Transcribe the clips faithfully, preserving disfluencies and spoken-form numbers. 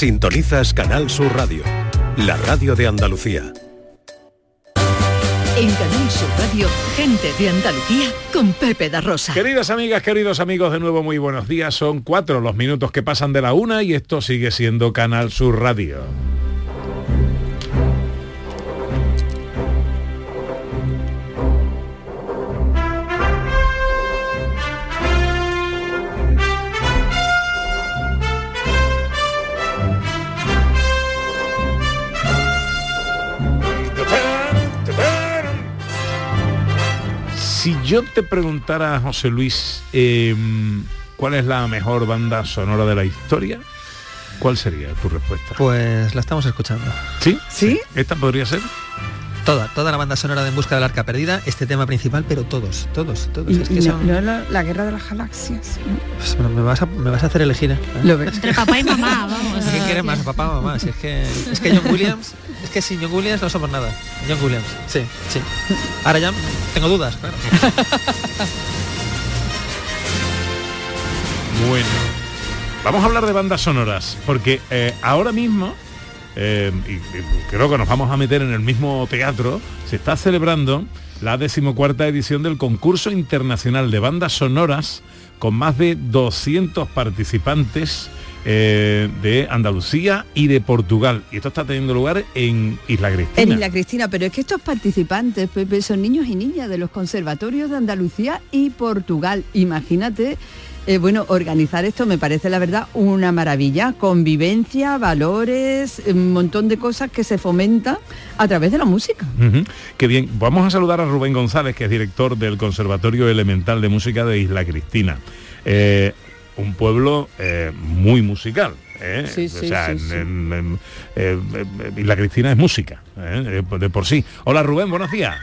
Sintonizas Canal Sur Radio, la radio de Andalucía. En Canal Sur Radio, gente de Andalucía con Pepe da Rosa. Queridas amigas, queridos amigos, de nuevo muy buenos días. Son cuatro los minutos que pasan de la una y esto sigue siendo Canal Sur Radio. Si yo te preguntara, José Luis, eh, ¿cuál es la mejor banda sonora de la historia? ¿Cuál sería tu respuesta? Pues la estamos escuchando. ¿Sí? ¿Sí? ¿Esta podría ser? Toda, toda la banda sonora de En busca del arca perdida, este tema principal, pero todos, todos, todos. Y, es que y son... no, no, la, la guerra de las galaxias, ¿no? Pues, me, vas a, me vas a hacer elegir, ¿eh? Lo ves. Entre papá y mamá, vamos. ¿Qué quieres más, papá o mamá? Si es que, es que John Williams, es que sin John Williams no somos nada. John Williams, sí, sí. Ahora ya tengo dudas, claro. Bueno, vamos a hablar de bandas sonoras, porque eh, ahora mismo, eh, y, y creo que nos vamos a meter en el mismo teatro, se está celebrando la decimocuarta edición del concurso internacional de bandas sonoras con más de doscientos participantes eh, de Andalucía y de Portugal. Y esto está teniendo lugar en Isla Cristina. En Isla Cristina, pero es que estos participantes, Pepe, son niños y niñas de los conservatorios de Andalucía y Portugal. Imagínate, eh, bueno, organizar esto me parece la verdad una maravilla. Convivencia, valores, un montón de cosas que se fomentan a través de la música. Uh-huh. Qué bien. Vamos a saludar a Rubén González, que es director del Conservatorio Elemental de Música de Isla Cristina. Eh, un pueblo eh, muy musical. ¿eh? Sí, sí, o sea, sí, en, sí. en, en, eh, Isla Cristina es música, ¿eh? de, de por sí. Hola Rubén, buenos días.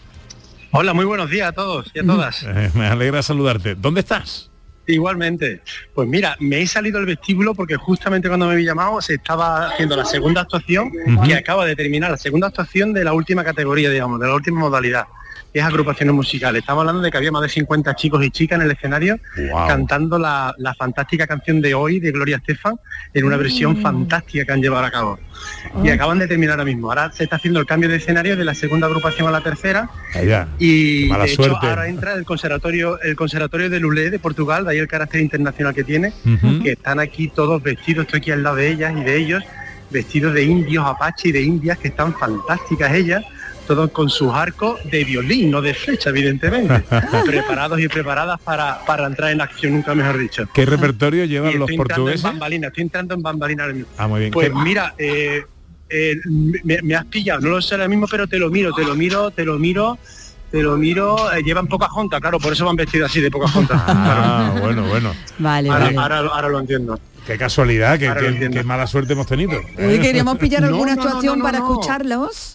Hola, muy buenos días a todos y a todas. Eh, me alegra saludarte. ¿Dónde estás? Igualmente. Pues mira, me he salido del vestíbulo porque justamente cuando me había llamado se estaba haciendo la segunda actuación, uh-huh. que acaba de terminar, la segunda actuación de la última categoría, digamos, de la última modalidad, que es agrupaciones musicales. Estamos hablando de que había más de cincuenta chicos y chicas en el escenario, wow, cantando la, la fantástica canción de Hoy de Gloria Estefan en una versión mm. fantástica que han llevado a cabo. Oh. Y acaban de terminar ahora mismo. Ahora se está haciendo el cambio de escenario de la segunda agrupación a la tercera. Allá. Y mala de hecho suerte. Ahora entra el conservatorio, el conservatorio de Lulé de Portugal, de ahí el carácter internacional que tiene, uh-huh. que están aquí todos vestidos, estoy aquí al lado de ellas y de ellos, vestidos de indios, apache y de indias, que están fantásticas ellas, todos con sus arcos de violín, no de flecha, evidentemente, preparados y preparadas para, para entrar en acción, nunca mejor dicho. ¿Qué repertorio llevan los portugueses? En bambalina, estoy entrando en bambalina ahora mismo. Ah, muy bien. Pues ¿Qué? mira, eh, eh, me, me has pillado, no lo sé ahora mismo, pero te lo miro, te lo miro, te lo miro, te lo miro, eh, llevan poca junta, claro, por eso van vestidos así, de poca junta. Ah, claro. bueno, bueno. Vale, ahora, vale. Ahora, ahora lo entiendo. Qué casualidad, qué, qué, qué mala suerte hemos tenido. Hoy queríamos pillar alguna no, no, actuación no, no, para no. escucharlos.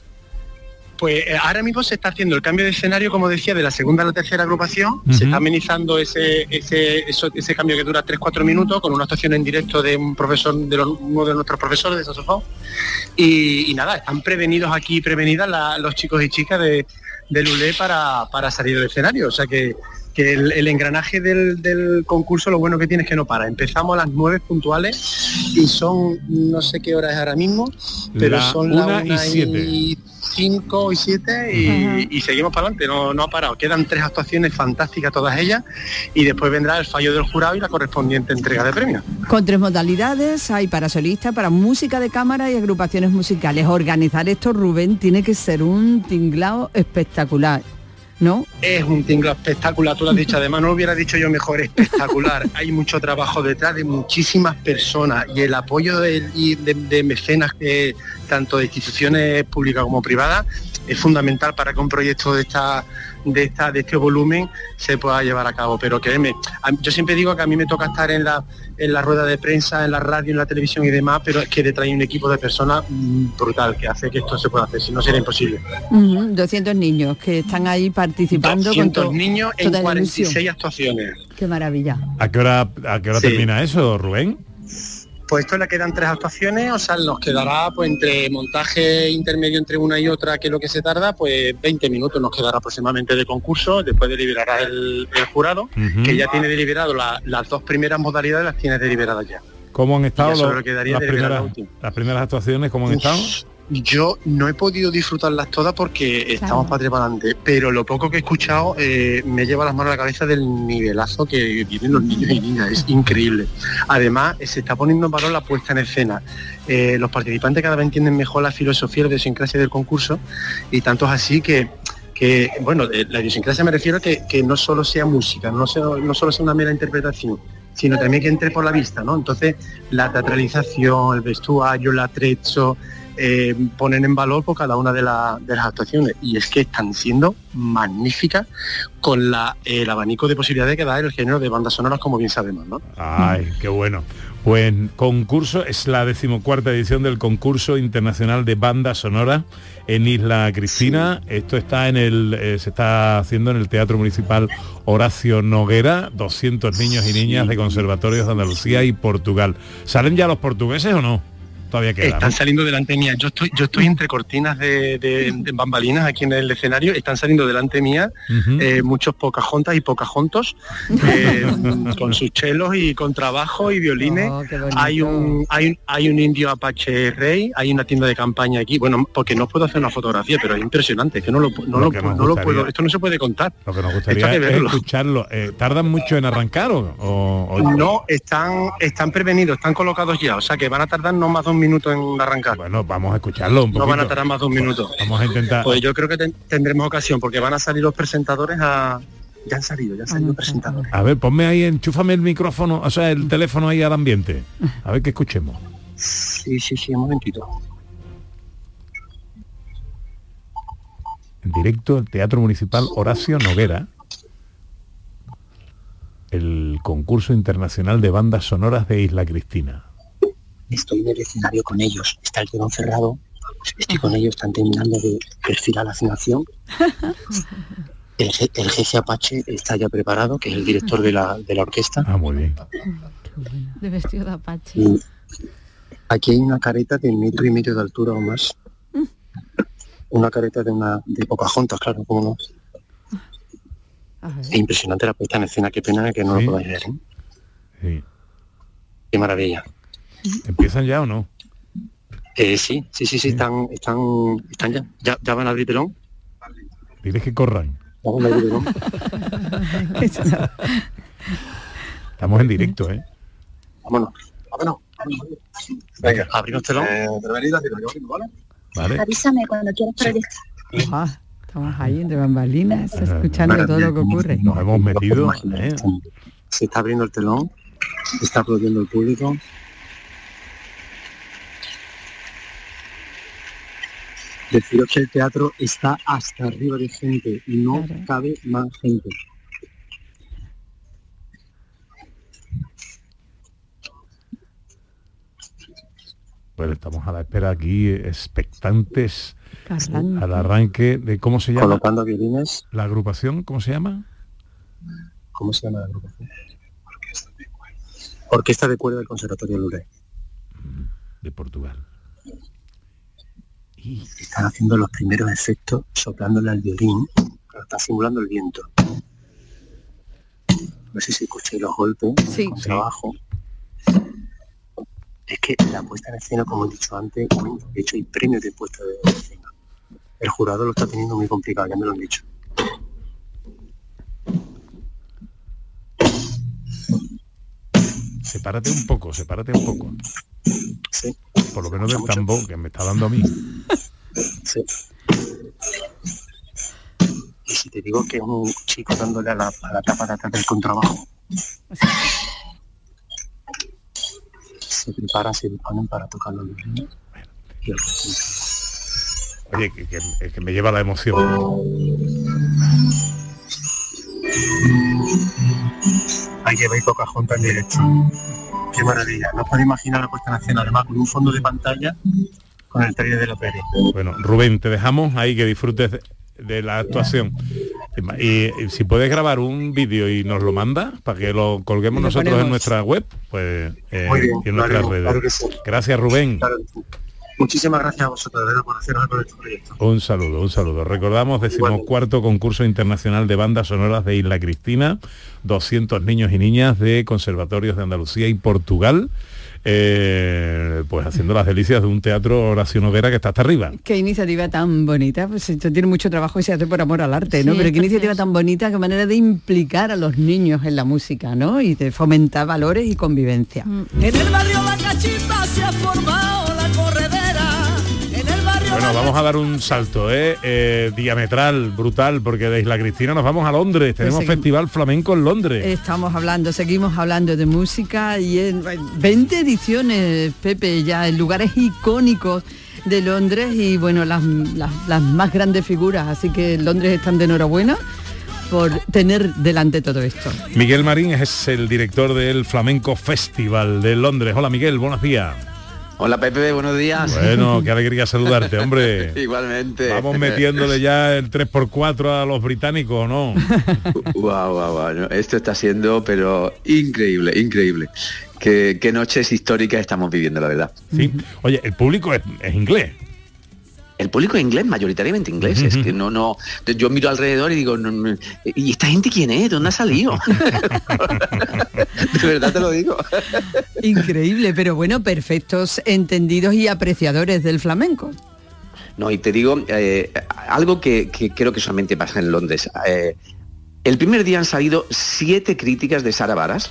Pues eh, ahora mismo se está haciendo el cambio de escenario, como decía, de la segunda a la tercera agrupación. Uh-huh. Se está amenizando ese ese, eso, ese cambio que dura tres cuatro minutos con una actuación en directo de un profesor, de los, uno de nuestros profesores de saxofón. Y, y nada, están prevenidos aquí, prevenidas la, los chicos y chicas de, de Lulé para, para salir del escenario. O sea que, que el, el engranaje del, del concurso, lo bueno que tiene es que no para. Empezamos a las nueve puntuales y son, no sé qué hora es ahora mismo, pero la son una las una y siete. Y cinco y siete y, uh-huh. y seguimos para adelante, no, no ha parado. Quedan tres actuaciones fantásticas todas ellas y después vendrá el fallo del jurado y la correspondiente entrega de premios. Con tres modalidades, hay para solistas, para música de cámara y agrupaciones musicales. Organizar esto, Rubén, tiene que ser un tinglao espectacular, ¿no? Es un tinglao espectacular, tú lo has dicho, además no lo hubiera dicho yo mejor, espectacular. Hay mucho trabajo detrás de muchísimas personas y el apoyo de, de, de mecenas, eh, tanto de instituciones públicas como privadas, es fundamental para que un proyecto de esta de esta de este volumen se pueda llevar a cabo. Pero créeme, yo siempre digo que a mí me toca estar en la en la rueda de prensa, en la radio, en la televisión y demás, pero es que detrás hay un equipo de personas mmm, brutal que hace que esto se pueda hacer, si no sería imposible. Uh-huh, doscientos niños que están ahí participando. doscientos con to- niños en cuarenta y seis actuaciones. Qué maravilla. ¿A qué hora, a qué hora Sí. termina eso, Rubén? Pues esto le quedan tres actuaciones, o sea, nos quedará pues entre montaje intermedio entre una y otra, que es lo que se tarda, pues veinte minutos nos quedará aproximadamente de concurso, después deliberará el, el jurado, uh-huh. que ya tiene deliberado la, las dos primeras modalidades, las tiene deliberadas ya. ¿Cómo han estado ya solo los- quedaría las, terminar la primeras, última. las primeras actuaciones? ¿Cómo han estado? Yo no he podido disfrutarlas todas porque estamos para para adelante, pero lo poco que he escuchado eh, me lleva las manos a la cabeza del nivelazo que tienen los niños y niñas, es increíble. Además, eh, se está poniendo en valor la puesta en escena. Eh, los participantes cada vez entienden mejor la filosofía y la idiosincrasia del concurso, y tanto es así que, que bueno, eh, la idiosincrasia me refiero a que, que no solo sea música, no, sea, no solo sea una mera interpretación, sino también que entre por la vista, ¿no? Entonces, la teatralización, el vestuario, el atrecho, eh, ponen en valor por cada una de, la- de las actuaciones, y es que están siendo magníficas con la, eh, el abanico de posibilidades que da el género de bandas sonoras, como bien sabemos, ¿no? Ay, qué bueno. Pues concurso, es la decimocuarta edición del concurso internacional de bandas sonoras en Isla Cristina. Esto está en el, eh, se está haciendo en el Teatro Municipal Horacio Noguera, doscientos niños y niñas de conservatorios de Andalucía y Portugal. ¿Salen ya los portugueses o no? Todavía queda, Están ¿no? saliendo delante mía. Yo estoy, yo estoy entre cortinas de, de- de bambalinas aquí en el escenario. Están saliendo delante mía Ujú. eh, muchos Pocahontas y Pocahontos eh, con sus chelos y con trabajo y violines. Oh, qué bonito. Hay un, hay, un- hay un indio apache rey, hay una tienda de campaña aquí. Bueno, porque no puedo hacer una fotografía, pero es impresionante, que no lo, pu- no Lo lo, que pu- nos no lo gustaría. puedo, esto no se puede contar. Lo que nos Esto gustaría hay que es verlo. escucharlo. Eh, ¿Tardan mucho en arrancar o, o- o- No, están, están prevenidos, están colocados ya, o sea que van a tardar no más de un minuto en arrancar. Bueno, vamos a escucharlo un poquito. No van a tardar más de un minuto. Vamos a intentar. Pues yo creo que ten- tendremos ocasión, porque van a salir los presentadores a... Ya han salido, ya han salido presentadores. A ver, ponme ahí, enchúfame el micrófono, o sea, el teléfono ahí al ambiente. A ver que escuchemos. Sí, sí, sí, un momentito. En directo, el Teatro Municipal Horacio Noguera, el concurso internacional de bandas sonoras de Isla Cristina. Estoy en el escenario con ellos, está el telón cerrado, estoy con ellos, están terminando de perfilar la afinación. El, je- el jefe Apache está ya preparado, que es el director de la, de la orquesta. Ah, muy bien. De vestido de Apache. Y aquí hay una careta de metro y medio de altura o más. Una careta de una de Pocahontas, claro, cómo no. A ver. Es impresionante la puesta en escena, qué pena que no Sí. lo podáis ver, ¿eh? Sí. Qué maravilla. ¿Empiezan ya o no? Eh, sí, sí, sí, sí, están, están, están ya. ya. Ya van a abrir telón. Diles que corran. Ya van a abrir telón. Estamos en directo, ¿eh? Vámonos, vámonos. Venga, abrimos telón. Vale. Avísame cuando quieras para el Ah, estamos ahí entre bambalinas, escuchando todo lo que ocurre. Nos hemos metido, ¿eh? Se está abriendo el telón, se está aplaudiendo el público. Deciros que el teatro está hasta arriba de gente y no Claro. cabe más gente. Pues estamos a la espera aquí, expectantes Carlán. al arranque de, ¿cómo se llama? Colocando violines. La agrupación, ¿cómo se llama? ¿Cómo se llama la agrupación? Orquesta de cuerda del Conservatorio Lourdes. De Portugal. Y Están haciendo los primeros efectos soplándole al violín, pero está simulando el viento. No sé si escucháis los golpes, Sí. con Sí. trabajo. Es que la puesta en escena, como he dicho antes, de hecho hay premios de puesta de escena. El jurado lo está teniendo muy complicado, ya me lo han dicho. sepárate un poco, sepárate un poco. Sí, Por lo menos del Mucho. tambor que me está dando a mí. sí. Y si te digo que es un chico dándole a la, a la tapa de atrás del contrabajo, se preparan, se disponen para tocar los violines. Y el Oye, que, que, es que me lleva la emoción. Ahí lleváis Pocahontas en directo. Qué maravilla. No os podéis imaginar la puesta en escena, además con un fondo de pantalla con el trailer de la peli. Bueno, Rubén, te dejamos ahí que disfrutes de, de la actuación. Y, y si puedes grabar un vídeo y nos lo mandas para que lo colguemos Y lo nosotros ponemos. en nuestra web, pues eh, Muy bien, y en nuestras claro, redes. claro que sí. Gracias, Rubén. Claro que sí. Muchísimas gracias a vosotros, de verdad, por haceros con este proyecto. Un saludo, un saludo. Recordamos, decimocuarto concurso internacional de bandas sonoras de Isla Cristina, doscientos niños y niñas de conservatorios de Andalucía y Portugal. eh, pues haciendo las delicias de un teatro Horacio Noguera que está hasta arriba. Qué iniciativa tan bonita, pues esto tiene mucho trabajo y se hace por amor al arte, ¿no? Sí, Pero qué iniciativa precioso. tan bonita, qué manera de implicar a los niños en la música, ¿no? Y de fomentar valores y convivencia. Mm. En el barrio La Cachita se ha formado la corredera. En el barrio Bueno, La vamos a dar un salto, ¿eh? Eh, diametral, brutal, porque de Isla Cristina nos vamos a Londres. Tenemos seguimos. Festival Flamenco en Londres. Estamos hablando, seguimos hablando de música y en veinte ediciones, Pepe, ya en lugares icónicos de Londres y bueno, las, las, las más grandes figuras, así que Londres están de enhorabuena por tener delante todo esto. Miguel Marín es el director del Flamenco Festival de Londres. Hola Miguel, buenos días. Hola Pepe, buenos días. Bueno, qué alegría saludarte, hombre. Igualmente. Vamos metiéndole ya el tres por cuatro a los británicos, ¿no? Guau, guau, guau. No, esto está siendo, pero increíble, increíble. Qué, qué noches históricas estamos viviendo, la verdad. Sí. Oye, el público es, es inglés. El público es inglés, mayoritariamente inglés. Es que no, no. Yo miro alrededor y digo, no, no, ¿y esta gente quién es? ¿De dónde ha salido? De verdad te lo digo. Increíble, pero bueno, perfectos entendidos y apreciadores del flamenco. No, y te digo, eh, algo que, que creo que solamente pasa en Londres. Eh, el primer día han salido siete críticas de Sara Varas.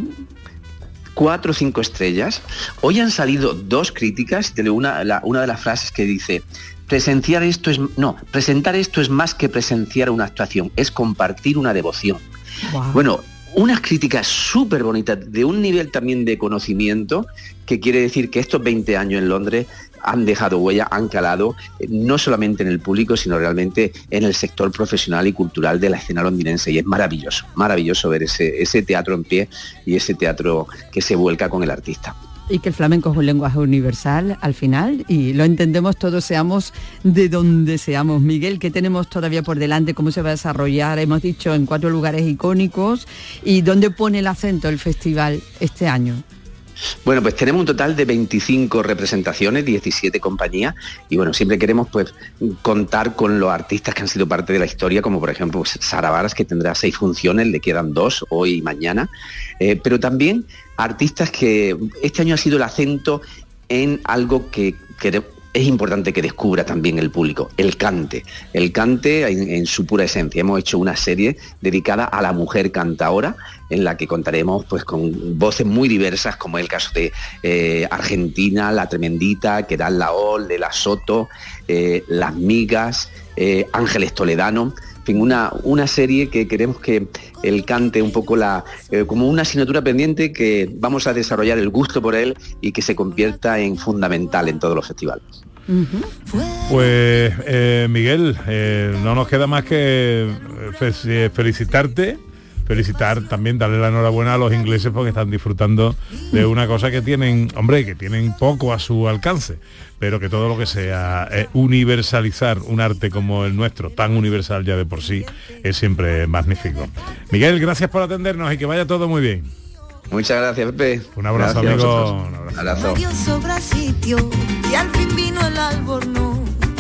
Cuatro o cinco estrellas. Hoy han salido dos críticas de una, la, una de las frases que dice: presenciar esto es no, presentar esto es más que presenciar una actuación, es compartir una devoción. Wow. Bueno, unas críticas súper bonitas, de un nivel también de conocimiento, que quiere decir que estos veinte años en Londres han dejado huella, han calado, eh, no solamente en el público, sino realmente en el sector profesional y cultural de la escena londinense. Y es maravilloso, maravilloso ver ese, ese teatro en pie y ese teatro que se vuelca con el artista. Y que el flamenco es un lenguaje universal al final y lo entendemos todos, seamos de donde seamos. Miguel, ¿qué tenemos todavía por delante? ¿Cómo se va a desarrollar? Hemos dicho en cuatro lugares icónicos. ¿Y dónde pone el acento el festival este año? Bueno, pues tenemos un total de veinticinco representaciones, diecisiete compañías, y bueno, siempre queremos pues contar con los artistas que han sido parte de la historia, como por ejemplo pues, Sara Varas, que tendrá seis funciones, le quedan dos hoy y mañana, eh, pero también artistas que este año ha sido el acento en algo que, que es importante que descubra también el público, el cante. El cante en, en su pura esencia. Hemos hecho una serie dedicada a la mujer cantaora, en la que contaremos pues con voces muy diversas, como es el caso de eh, Argentina, La Tremendita, Queral Laol, de La Soto, eh, Las Migas, eh, Ángeles Toledano. En fin, una, una serie que queremos que el cante un poco la eh, como una asignatura pendiente que vamos a desarrollar el gusto por él y que se convierta en fundamental en todos los festivales. Uh-huh. Pues eh, Miguel, eh, no nos queda más que fe- felicitarte, felicitar también, darle la enhorabuena a los ingleses porque están disfrutando de una cosa que tienen, hombre, que tienen poco a su alcance, pero que todo lo que sea eh, universalizar un arte como el nuestro, tan universal ya de por sí, es siempre magnífico. Miguel, gracias por atendernos y que vaya todo muy bien. Muchas gracias, Pepe. Un abrazo, Gracias amigo. a Un abrazo. abrazo. Dios sobra sitio y al fin vino el albornoz,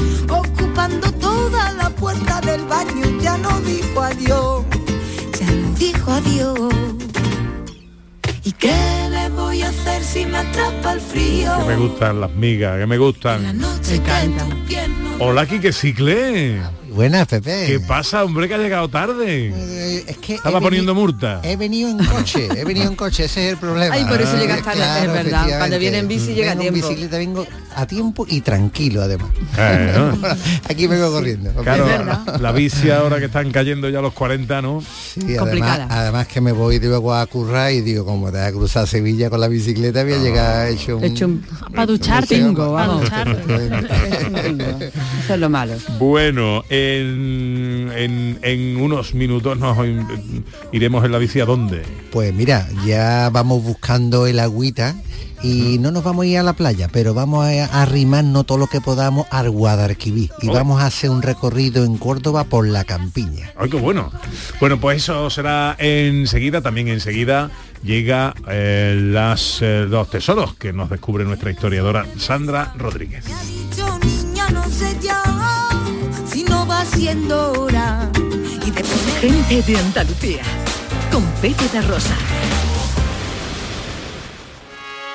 ocupando toda la puerta del baño, ya no dijo adiós, ya no dijo adiós. ¿Y qué le voy a hacer si me atrapa el frío? Que me gustan las migas, que me En la gustan. noche que tu piel no... Hola, Quique Cicle. Buenas, Pepe. ¿Qué pasa, hombre, que ha llegado tarde? Eh, es que Estaba he poniendo veni- multa. He venido en coche, he venido en coche, ese es el problema. Ay, por eso Ah, llegas tarde, es verdad. efectivamente. Cuando viene en bici llega a Vengo en tiempo. bicicleta, vengo a tiempo y tranquilo además. Eh, ¿no? Aquí vengo corriendo. Claro, Es verdad. la bici ahora que están cayendo ya los cuarenta, ¿no? Sí, además, complicada. además que me voy luego a currar y digo, como te vas a cruzar Sevilla con la bicicleta, voy a llegar hecho un... Hecho un Para ducharte, Tingo, para vamos. ducharte. Eso es lo malo. Bueno, en, en, en unos minutos nos in- iremos en la bici a dónde. Pues mira, ya vamos buscando el agüita y no nos vamos a ir a la playa, pero vamos a arrimarnos todo lo que podamos al Guadalquivir y Oh. vamos a hacer un recorrido en Córdoba por la campiña. ¡Ay, qué bueno! Bueno, pues eso será enseguida. También enseguida llega eh, las eh, dos tesoros que nos descubre nuestra historiadora Sandra Rodríguez. Me ha dicho, niña, no sé ya si no va siendo hora y de poner... Gente de Andalucía, con Pepe de Rosa.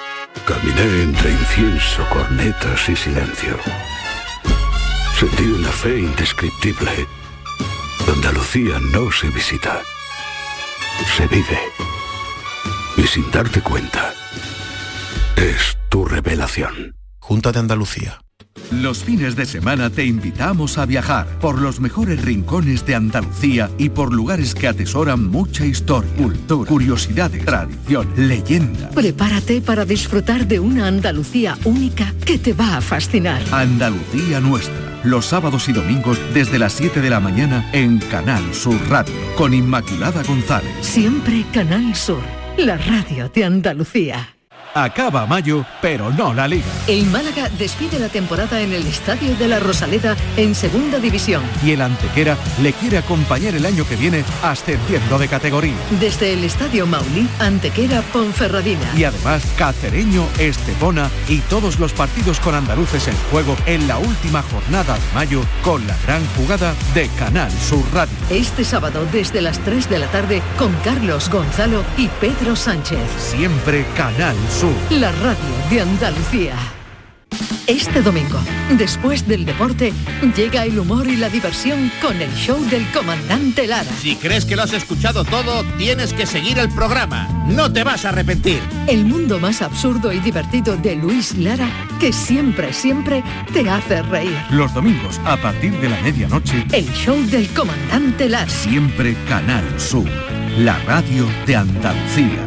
Caminé entre incienso, cornetas y silencio. Sentí una fe indescriptible. Andalucía no se visita, se vive. Y sin darte cuenta, es tu revelación. Junta de Andalucía. Los fines de semana te invitamos a viajar por los mejores rincones de Andalucía y por lugares que atesoran mucha historia, cultura, curiosidades, tradición, leyenda. Prepárate para disfrutar de una Andalucía única que te va a fascinar. Andalucía Nuestra, los sábados y domingos desde las siete de la mañana en Canal Sur Radio, con Inmaculada González. Siempre Canal Sur, la radio de Andalucía. Acaba mayo, pero no la liga. El Málaga despide la temporada en el Estadio de la Rosaleda en Segunda División. Y el Antequera le quiere acompañar el año que viene ascendiendo de categoría. Desde el Estadio Maulí, Antequera, Ponferradina. Y además, Cacereño, Estepona y todos los partidos con andaluces en juego en la última jornada de mayo con la gran jugada de Canal Sur Radio. Este sábado desde las tres de la tarde con Carlos Gonzalo y Pedro Sánchez. Siempre Canal Sur, la radio de Andalucía. Este domingo, después del deporte, llega el humor y la diversión con el show del comandante Lara. Si crees que lo has escuchado todo, tienes que seguir el programa. No te vas a arrepentir. El mundo más absurdo y divertido de Luis Lara, que siempre, siempre te hace reír. Los domingos, a partir de la medianoche, el show del comandante Lara. Siempre Canal Sur, la radio de Andalucía.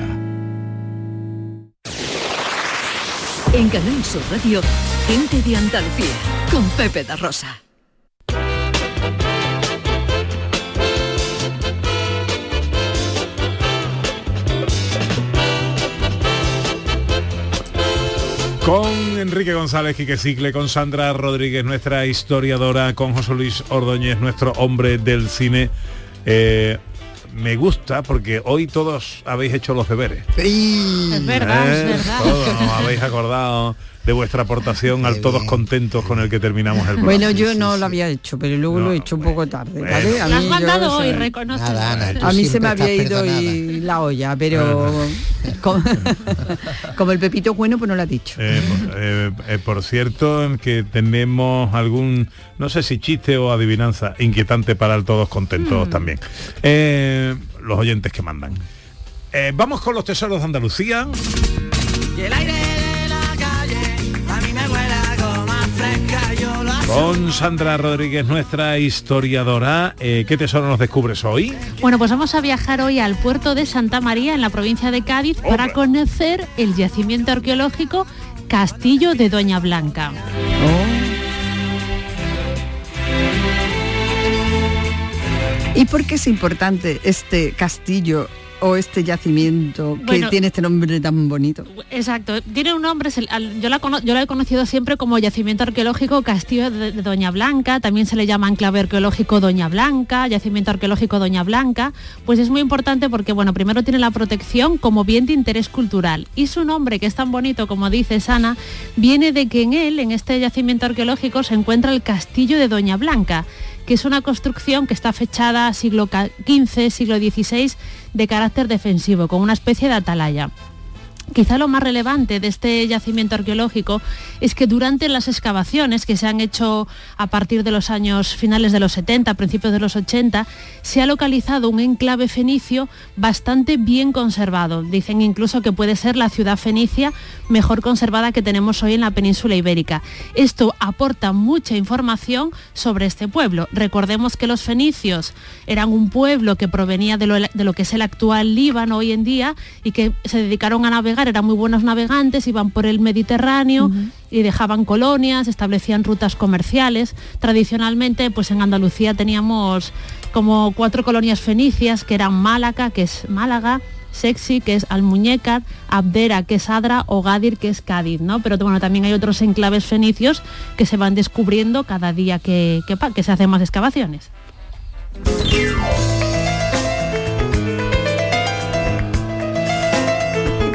En Canal Sur Radio, Gente de Andalucía, con Pepe da Rosa. Con Enrique González, Quique Cicle, con Sandra Rodríguez, nuestra historiadora, con José Luis Ordóñez, nuestro hombre del cine. Eh, me gusta porque hoy todos habéis hecho los deberes. Sí. Es verdad, ¿Eh? es verdad. Todos nos habéis acordado de vuestra aportación al Todos Contentos con el que terminamos el programa. Bueno, yo no lo había hecho, pero luego no, lo he hecho un poco tarde, bueno. ¿vale? A mí, lo has mandado yo, hoy, reconoce. A mí se me había ido y la olla, pero como, como el Pepito bueno, pues no lo ha dicho. Eh, eh, eh, por cierto, que tenemos algún, no sé si chiste o adivinanza inquietante para el Todos Contentos mm. también. Eh, los oyentes que mandan. Eh, vamos con los tesoros de Andalucía. Y el aire de la calle a mí me huele algo más fresca, yo lo Con Sandra Rodríguez, nuestra historiadora. Eh, ¿Qué tesoro nos descubres hoy? Bueno, pues vamos a viajar hoy al puerto de Santa María, en la provincia de Cádiz, ¡Opa! Para conocer el yacimiento arqueológico Castillo de Doña Blanca. Oh. ¿Y por qué es importante este castillo o este yacimiento que bueno, tiene este nombre tan bonito? Exacto, tiene un nombre, yo la, yo la he conocido siempre como yacimiento arqueológico Castillo de, de Doña Blanca, también se le llama enclave arqueológico Doña Blanca, yacimiento arqueológico Doña Blanca, pues es muy importante porque, bueno, primero tiene la protección como bien de interés cultural y su nombre, que es tan bonito como dice Sana, viene de que en él, en este yacimiento arqueológico, se encuentra el Castillo de Doña Blanca, que es una construcción que está fechada siglo quince, siglo dieciséis, de carácter defensivo, con una especie de atalaya. Quizá lo más relevante de este yacimiento arqueológico es que durante las excavaciones que se han hecho a partir de los años finales de los setenta, principios de los ochenta, se ha localizado un enclave fenicio bastante bien conservado. Dicen incluso que puede ser la ciudad fenicia mejor conservada que tenemos hoy en la península ibérica. Esto aporta mucha información sobre este pueblo. Recordemos que los fenicios eran un pueblo que provenía de lo, de lo que es el actual Líbano hoy en día y que se dedicaron a navegar, eran muy buenos navegantes, iban por el Mediterráneo uh-huh. y dejaban colonias, establecían rutas comerciales. Tradicionalmente, pues en Andalucía teníamos como cuatro colonias fenicias, que eran Málaga, que es Málaga, Sexi, que es Almuñécar, Abdera, que es Adra, o Gadir, que es Cádiz, ¿no? Pero bueno, también hay otros enclaves fenicios que se van descubriendo cada día que, que, que se hacen más excavaciones.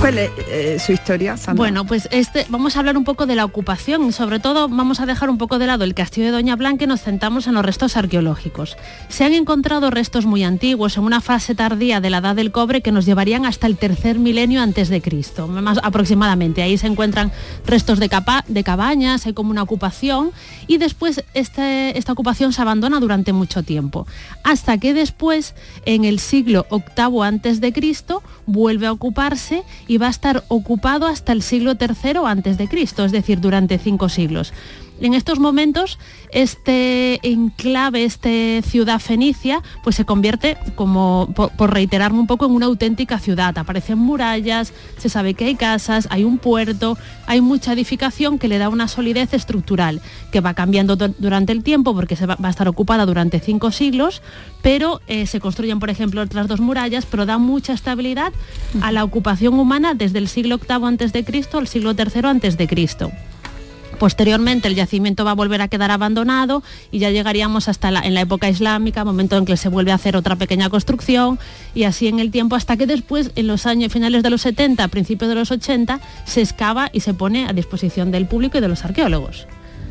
¿Cuál es eh, su historia, Sandra? Bueno, pues este, vamos a hablar un poco de la ocupación y sobre todo vamos a dejar un poco de lado el castillo de Doña Blanca y nos centramos en los restos arqueológicos. Se han encontrado restos muy antiguos en una fase tardía de la Edad del Cobre que nos llevarían hasta el tercer milenio antes de Cristo, más aproximadamente. Ahí se encuentran restos de, capa, de cabañas, hay como una ocupación y después este, esta ocupación se abandona durante mucho tiempo, hasta que después, en el siglo octavo antes de Cristo, vuelve a ocuparse y va a estar ocupado hasta el siglo tercero antes de Cristo, es decir, durante cinco siglos. En estos momentos, este enclave, esta ciudad fenicia, pues se convierte, como por, por reiterarme un poco, en una auténtica ciudad. Aparecen murallas, se sabe que hay casas, hay un puerto, hay mucha edificación que le da una solidez estructural, que va cambiando durante el tiempo porque se va, va a estar ocupada durante cinco siglos, pero eh, se construyen, por ejemplo, otras dos murallas, pero da mucha estabilidad a la ocupación humana desde el siglo octavo antes de Cristo al siglo tercero antes de Cristo. Posteriormente el yacimiento va a volver a quedar abandonado y ya llegaríamos hasta la, en la época islámica, momento en que se vuelve a hacer otra pequeña construcción y así en el tiempo hasta que después, en los años finales de los setenta, principios de los ochenta, se excava y se pone a disposición del público y de los arqueólogos.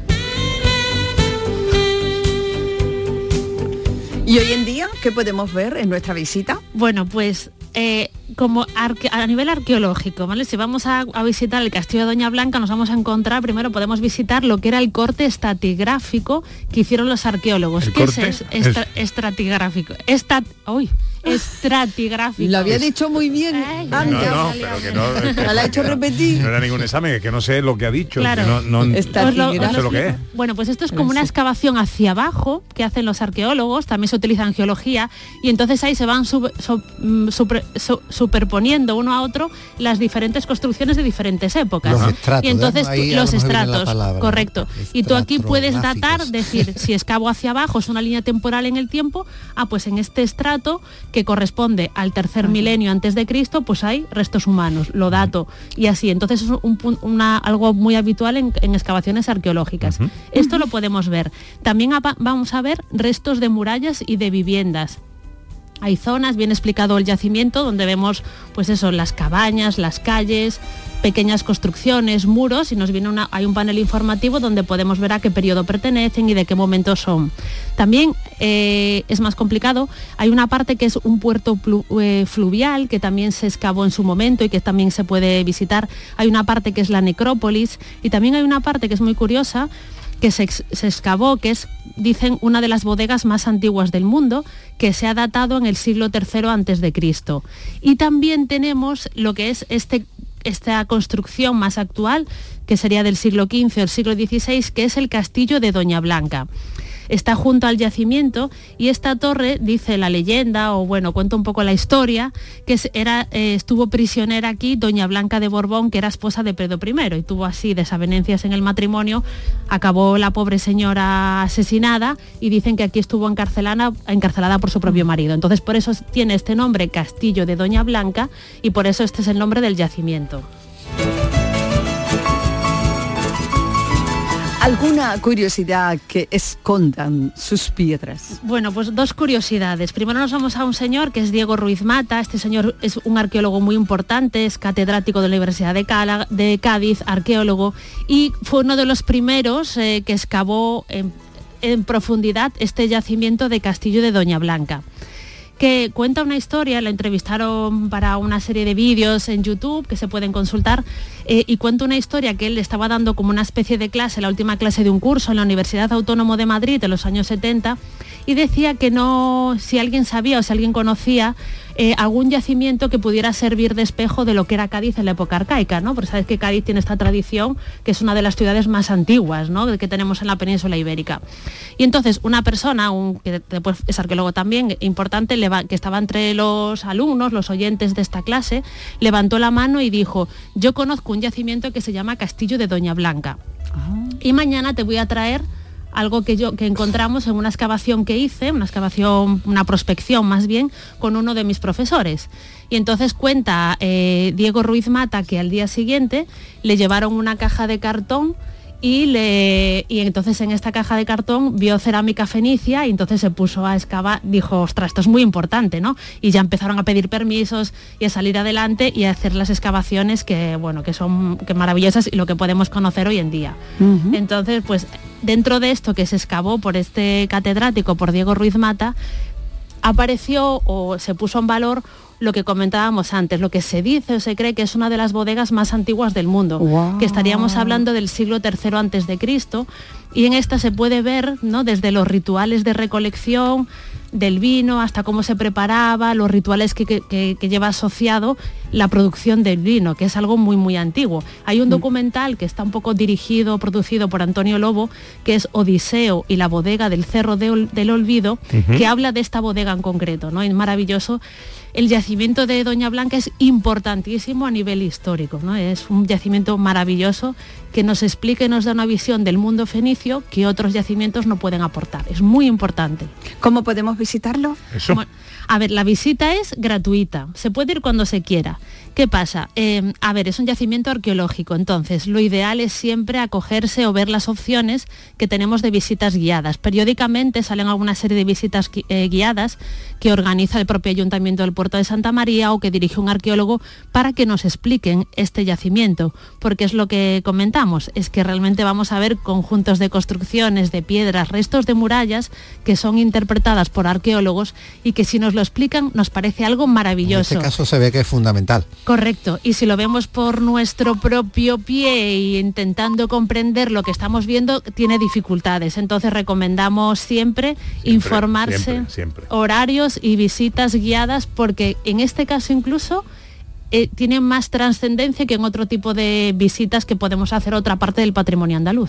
¿Y hoy en día qué podemos ver en nuestra visita? Bueno, pues eh, como arque- a nivel arqueológico, ¿vale? Si vamos a, a visitar el castillo de Doña Blanca, nos vamos a encontrar, primero podemos visitar lo que era el corte estratigráfico que hicieron los arqueólogos. ¿Qué corte? es Estra- es... estratigráfico? Estat... Uy, estratigráfico. Lo había dicho muy bien. Ay, no, no, pero que no... Es que lo ha hecho repetir. No era ningún examen, es que no sé lo que ha dicho. Claro. Que no, no, no sé lo que es. Bueno, pues esto es como una excavación hacia abajo que hacen los arqueólogos, también se utiliza en geología, y entonces ahí se van sub, sub, super, su, superponiendo uno a otro las diferentes construcciones de diferentes épocas. Los estratos, y entonces ahí tú, los estratos, palabra, correcto. Y tú aquí puedes datar, decir, si excavo hacia abajo es una línea temporal en el tiempo, ah, pues en este estrato que corresponde al tercer milenio antes de Cristo, pues hay restos humanos, lo dato, y así. Entonces es un, una, algo muy habitual en, en excavaciones arqueológicas. Uh-huh. Esto lo podemos ver. También a, vamos a ver restos de murallas y de viviendas. Hay zonas, bien explicado el yacimiento, donde vemos, pues eso, las cabañas, las calles, pequeñas construcciones, muros, y nos viene una, hay un panel informativo donde podemos ver a qué periodo pertenecen y de qué momento son. También eh, es más complicado, hay una parte que es un puerto plu, eh, fluvial, que también se excavó en su momento y que también se puede visitar. Hay una parte que es la necrópolis, y también hay una parte que es muy curiosa, que se, se excavó, que es, dicen, una de las bodegas más antiguas del mundo, que se ha datado en el siglo tercero antes de Cristo. Y también tenemos lo que es este, esta construcción más actual, que sería del siglo quince o el siglo dieciséis, que es el castillo de Doña Blanca. Está junto al yacimiento y esta torre, dice la leyenda, o bueno, cuenta un poco la historia, que era, eh, estuvo prisionera aquí Doña Blanca de Borbón, que era esposa de Pedro primero, y tuvo así desavenencias en el matrimonio, acabó la pobre señora asesinada y dicen que aquí estuvo encarcelada, encarcelada por su propio marido. Entonces por eso tiene este nombre, Castillo de Doña Blanca, y por eso este es el nombre del yacimiento. ¿Alguna curiosidad que escondan sus piedras? Bueno, pues dos curiosidades. Primero nos vamos a un señor que es Diego Ruiz Mata. Este señor es un arqueólogo muy importante, es catedrático de la Universidad de, Cala, de Cádiz, arqueólogo, y fue uno de los primeros eh, que excavó en, en profundidad este yacimiento de Castillo de Doña Blanca, que cuenta una historia. La entrevistaron para una serie de vídeos en YouTube que se pueden consultar, eh, y cuenta una historia que él estaba dando como una especie de clase, la última clase de un curso en la Universidad Autónoma de Madrid en los años setenta, y decía que no, si alguien sabía o si alguien conocía eh, algún yacimiento que pudiera servir de espejo de lo que era Cádiz en la época arcaica, ¿no? Porque sabes que Cádiz tiene esta tradición, que es una de las ciudades más antiguas, ¿no?, que tenemos en la península ibérica. Y entonces una persona, un, que después es arqueólogo también, importante, que estaba entre los alumnos, los oyentes de esta clase, levantó la mano y dijo: yo conozco un yacimiento que se llama Castillo de Doña Blanca. Uh-huh. Y mañana te voy a traer algo que yo que encontramos en una excavación que hice, una excavación, una prospección más bien, con uno de mis profesores. Y entonces cuenta eh, Diego Ruiz Mata que al día siguiente le llevaron una caja de cartón y, le, y entonces en esta caja de cartón vio cerámica fenicia y entonces se puso a excavar, dijo, ostras, esto es muy importante, ¿no? Y ya empezaron a pedir permisos y a salir adelante y a hacer las excavaciones que, bueno, que son que maravillosas y lo que podemos conocer hoy en día. Uh-huh. Entonces, pues dentro de esto que se excavó por este catedrático, por Diego Ruiz Mata, apareció o se puso en valor lo que comentábamos antes, lo que se dice o se cree que es una de las bodegas más antiguas del mundo, wow. que estaríamos hablando del siglo tercero antes de Cristo, y en esta se puede ver, ¿no?, desde los rituales de recolección del vino hasta cómo se preparaba, los rituales que, que, que lleva asociado la producción del vino, que es algo muy muy antiguo. Hay un documental que está un poco dirigido, producido por Antonio Lobo, que es Odiseo y la bodega del Cerro de Ol- del Olvido, uh-huh. que habla de esta bodega en concreto, ¿no? Es maravilloso. El yacimiento de Doña Blanca es importantísimo a nivel histórico, ¿no? Es un yacimiento maravilloso que nos explica y nos da una visión del mundo fenicio que otros yacimientos no pueden aportar. Es muy importante. ¿Cómo podemos visitarlo? Eso. Bueno, a ver, la visita es gratuita, se puede ir cuando se quiera. ¿Qué pasa? Eh, a ver, es un yacimiento arqueológico, entonces lo ideal es siempre acogerse o ver las opciones que tenemos de visitas guiadas. Periódicamente salen alguna serie de visitas eh, guiadas que organiza el propio Ayuntamiento del Puerto de Santa María o que dirige un arqueólogo para que nos expliquen este yacimiento, porque es lo que comentamos, es que realmente vamos a ver conjuntos de construcciones, de piedras, restos de murallas que son interpretadas por arqueólogos y que si nos lo explican nos parece algo maravilloso. En este caso se ve que es fundamental. Correcto, y si lo vemos por nuestro propio pie e intentando comprender lo que estamos viendo, tiene dificultades. Entonces recomendamos siempre, siempre informarse, siempre, siempre. horarios y visitas guiadas, porque en este caso incluso eh, tiene más trascendencia que en otro tipo de visitas que podemos hacer a otra parte del patrimonio andaluz.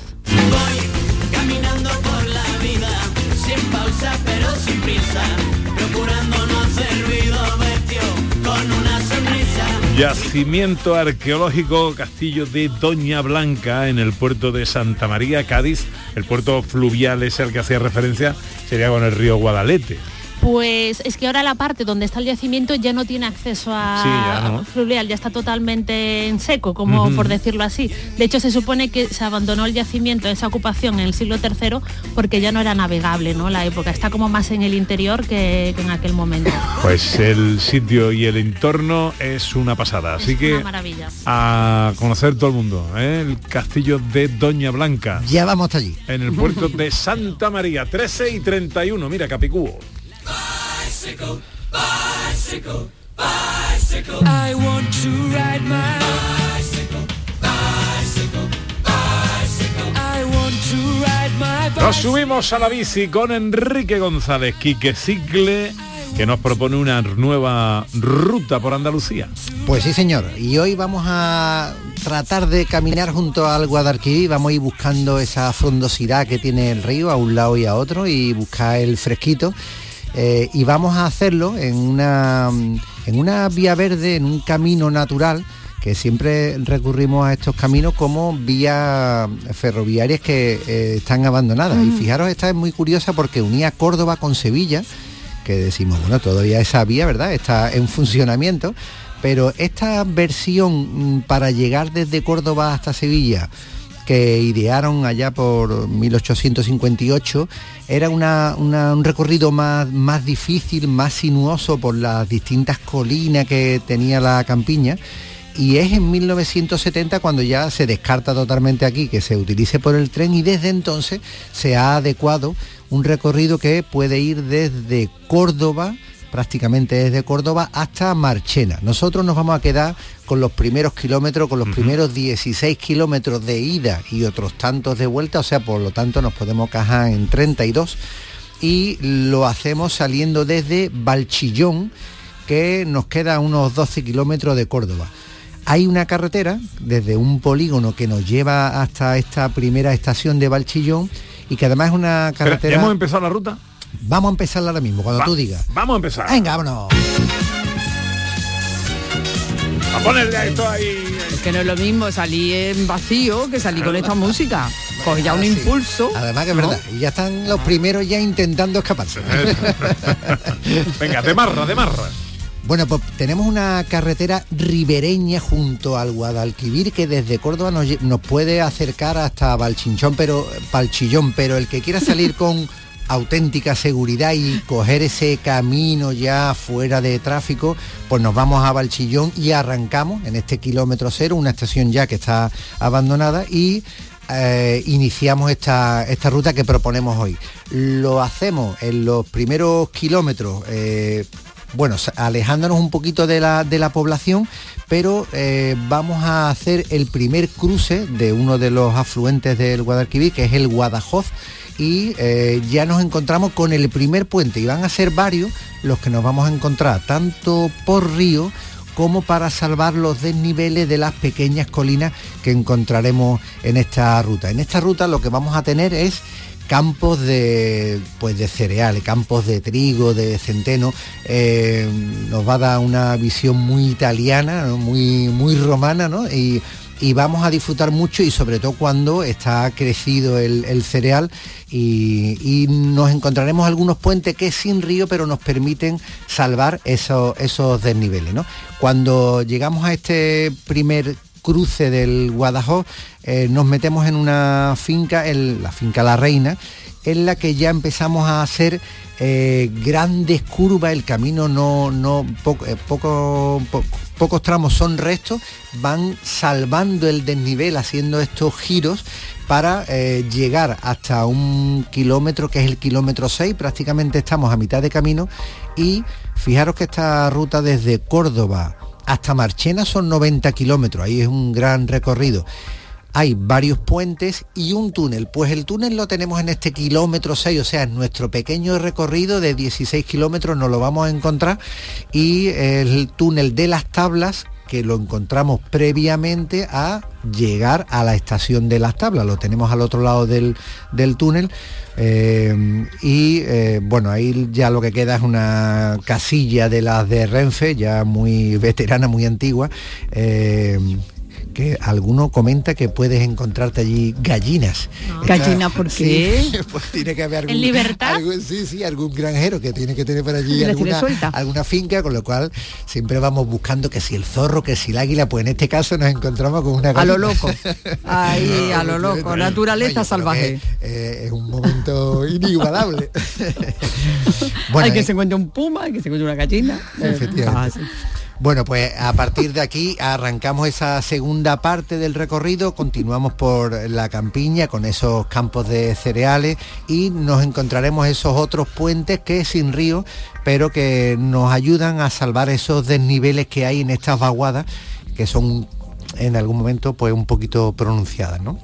Voy caminando por la vida, sin pausa pero sin prisa, procurando no hacer ruido, vestido con una sonrisa. Yacimiento arqueológico Castillo de Doña Blanca en el puerto de Santa María, Cádiz. El puerto fluvial ese al que hacía referencia sería con el río Guadalete. Pues es que ahora la parte donde está el yacimiento ya no tiene acceso a sí, ya no. fluvial, ya está totalmente en seco, como uh-huh. por decirlo así. De hecho, se supone que se abandonó el yacimiento, esa ocupación en el siglo tercero, porque ya no era navegable, ¿no? La época está como más en el interior que, que en aquel momento. Pues el sitio y el entorno es una pasada, así es que una maravilla. A conocer todo el mundo, ¿eh? El Castillo de Doña Blanca. Ya vamos hasta allí. En el puerto de Santa María, trece y treinta y uno, mira, Capicúo. Bicycle, bicycle, bicycle. I want to ride my bicycle, bicycle, bicycle. I want to ride my bicycle. Nos subimos a la bici con Enrique González, Quique Cicle, que nos propone una nueva ruta por Andalucía. Pues sí, señor, y hoy vamos a tratar de caminar junto al Guadalquivir, vamos a ir buscando esa frondosidad que tiene el río a un lado y a otro y buscar el fresquito. Eh, y vamos a hacerlo en una, en una vía verde, en un camino natural, que siempre recurrimos a estos caminos como vías ferroviarias que eh, están abandonadas. Mm. Y fijaros, esta es muy curiosa porque unía Córdoba con Sevilla, que decimos, bueno, todavía esa vía, ¿verdad?, está en funcionamiento, pero esta versión para llegar desde Córdoba hasta Sevilla, que idearon allá por mil ochocientos cincuenta y ocho, era una, una, un recorrido más, más difícil, más sinuoso por las distintas colinas que tenía la campiña, y es en mil novecientos setenta cuando ya se descarta totalmente aquí que se utilice por el tren, y desde entonces se ha adecuado un recorrido que puede ir desde Córdoba, prácticamente desde Córdoba hasta Marchena. Nosotros nos vamos a quedar con los primeros kilómetros, con los uh-huh. primeros dieciséis kilómetros de ida y otros tantos de vuelta, o sea, por lo tanto nos podemos cajar en treinta y dos, y lo hacemos saliendo desde Valchillón, que nos queda unos doce kilómetros de Córdoba. Hay una carretera desde un polígono que nos lleva hasta esta primera estación de Valchillón, y que además es una carretera... Pero, ¿hemos empezado la ruta? Vamos a empezarla ahora mismo, cuando Va, tú digas. Vamos a empezar. Venga, vámonos. A ponerle a esto ahí. Es que no es lo mismo salir en vacío que salir con esta música. Coge ya un sí. impulso. Además que es ¿no? verdad. Y ya están los primeros ya intentando escaparse. Venga, de marra, de marra. Bueno, pues tenemos una carretera ribereña junto al Guadalquivir que desde Córdoba nos, lle- nos puede acercar hasta Valchinchón, pero Valchillón, pero el que quiera salir con auténtica seguridad y coger ese camino ya fuera de tráfico, pues nos vamos a Valchillón y arrancamos en este kilómetro cero, una estación ya que está abandonada, y eh, iniciamos esta, esta ruta que proponemos hoy. Lo hacemos en los primeros kilómetros, eh, bueno, alejándonos un poquito de la, de la población, pero eh, vamos a hacer el primer cruce de uno de los afluentes del Guadalquivir, que es el Guadajoz, y eh, ya nos encontramos con el primer puente, y van a ser varios los que nos vamos a encontrar, tanto por río como para salvar los desniveles de las pequeñas colinas que encontraremos en esta ruta. En esta ruta lo que vamos a tener es campos de, pues de cereales, campos de trigo, de centeno. Eh, nos va a dar una visión muy italiana, ¿no? muy, muy romana, ¿no? Y, y vamos a disfrutar mucho, y sobre todo cuando está crecido el, el cereal, y, y nos encontraremos algunos puentes que sin río, pero nos permiten salvar esos, esos desniveles, ¿no? Cuando llegamos a este primer cruce del Guadajoz, eh, nos metemos en una finca, el, la finca La Reina, en la que ya empezamos a hacer eh, grandes curvas. El camino no, no poco, eh, poco, po, pocos tramos son restos, van salvando el desnivel, haciendo estos giros para eh, llegar hasta un kilómetro, que es el kilómetro seis, prácticamente estamos a mitad de camino, y fijaros que esta ruta desde Córdoba hasta Marchena son noventa kilómetros, ahí es un gran recorrido. Hay varios puentes y un túnel, pues el túnel lo tenemos en este kilómetro seis, o sea, en nuestro pequeño recorrido de dieciséis kilómetros nos lo vamos a encontrar, y el túnel de las Tablas, que lo encontramos previamente a llegar a la estación de las Tablas, lo tenemos al otro lado del, del túnel, eh, y eh, bueno, ahí ya lo que queda es una casilla de las de Renfe, ya muy veterana, muy antigua, eh, que alguno comenta que puedes encontrarte allí gallinas. No. ¿Gallinas por qué? Sí, pues tiene que haber algún, ¿En libertad? Algún, sí, sí, algún granjero que tiene que tener por allí alguna, alguna finca, con lo cual siempre vamos buscando que si el zorro, que si el águila, pues en este caso nos encontramos con una gallina. A lo loco. Ahí, no, a lo loco. No, naturaleza oye, salvaje. Que, eh, es un momento inigualable. Bueno, hay que eh, se encuentre un puma, hay que se encuentre una gallina. Efectivamente. Ah, sí. Bueno, pues a partir de aquí arrancamos esa segunda parte del recorrido, continuamos por la campiña con esos campos de cereales, y nos encontraremos esos otros puentes que sin río, pero que nos ayudan a salvar esos desniveles que hay en estas vaguadas, que son en algún momento pues un poquito pronunciadas, ¿no?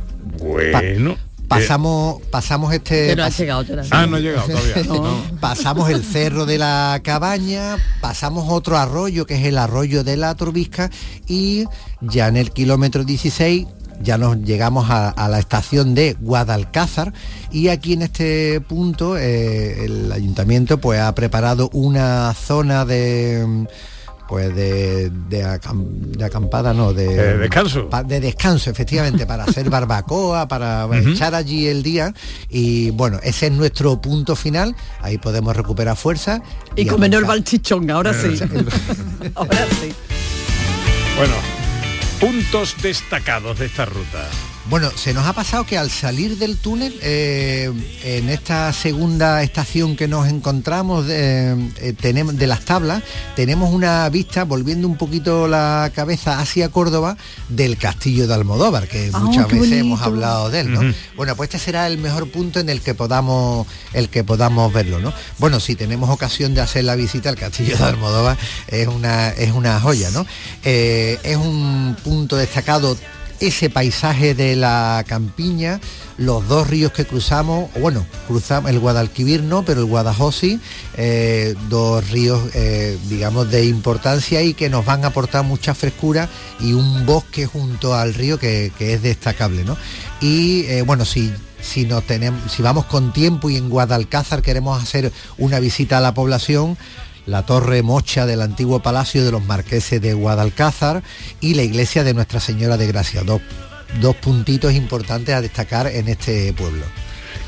Bueno. Pa- Pasamos, pasamos este... Pero ha llegado todavía. Ah, no ha llegado todavía. No. Pasamos el cerro de la Cabaña, pasamos otro arroyo que es el arroyo de la Torbisca, y ya en el kilómetro dieciséis ya nos llegamos a, a la estación de Guadalcázar, y aquí en este punto eh, el ayuntamiento pues ha preparado una zona de... pues de, de, acam, de acampada, no, de, de descanso. Pa, de descanso, efectivamente, para hacer barbacoa, para uh-huh. echar allí el día, y bueno, ese es nuestro punto final, ahí podemos recuperar fuerza. Y, y comer el balchichón, ahora sí. Ahora sí. Bueno, puntos destacados de esta ruta. Bueno, se nos ha pasado que al salir del túnel, eh, en esta segunda estación que nos encontramos eh, eh, tenemos, de las Tablas, tenemos una vista, volviendo un poquito la cabeza hacia Córdoba, del Castillo de Almodóvar, que oh, muchas veces bonito. hemos hablado de él, ¿no? Uh-huh. Bueno, pues este será el mejor punto en el que podamos, el que podamos verlo, ¿no? Bueno, si tenemos ocasión de hacer la visita al Castillo de Almodóvar, es una, es una joya, ¿no? Eh, es un punto destacado ese paisaje de la campiña, los dos ríos que cruzamos, bueno, cruzamos el Guadalquivir no, pero el Guadajoz sí, eh, dos ríos, eh, digamos, de importancia y que nos van a aportar mucha frescura y un bosque junto al río que, que es destacable, ¿no? Y eh, bueno, si, si, nos tenemos, si vamos con tiempo y en Guadalcázar queremos hacer una visita a la población, la torre mocha del antiguo palacio de los marqueses de Guadalcázar y la iglesia de Nuestra Señora de Gracia, dos, dos puntitos importantes a destacar en este pueblo.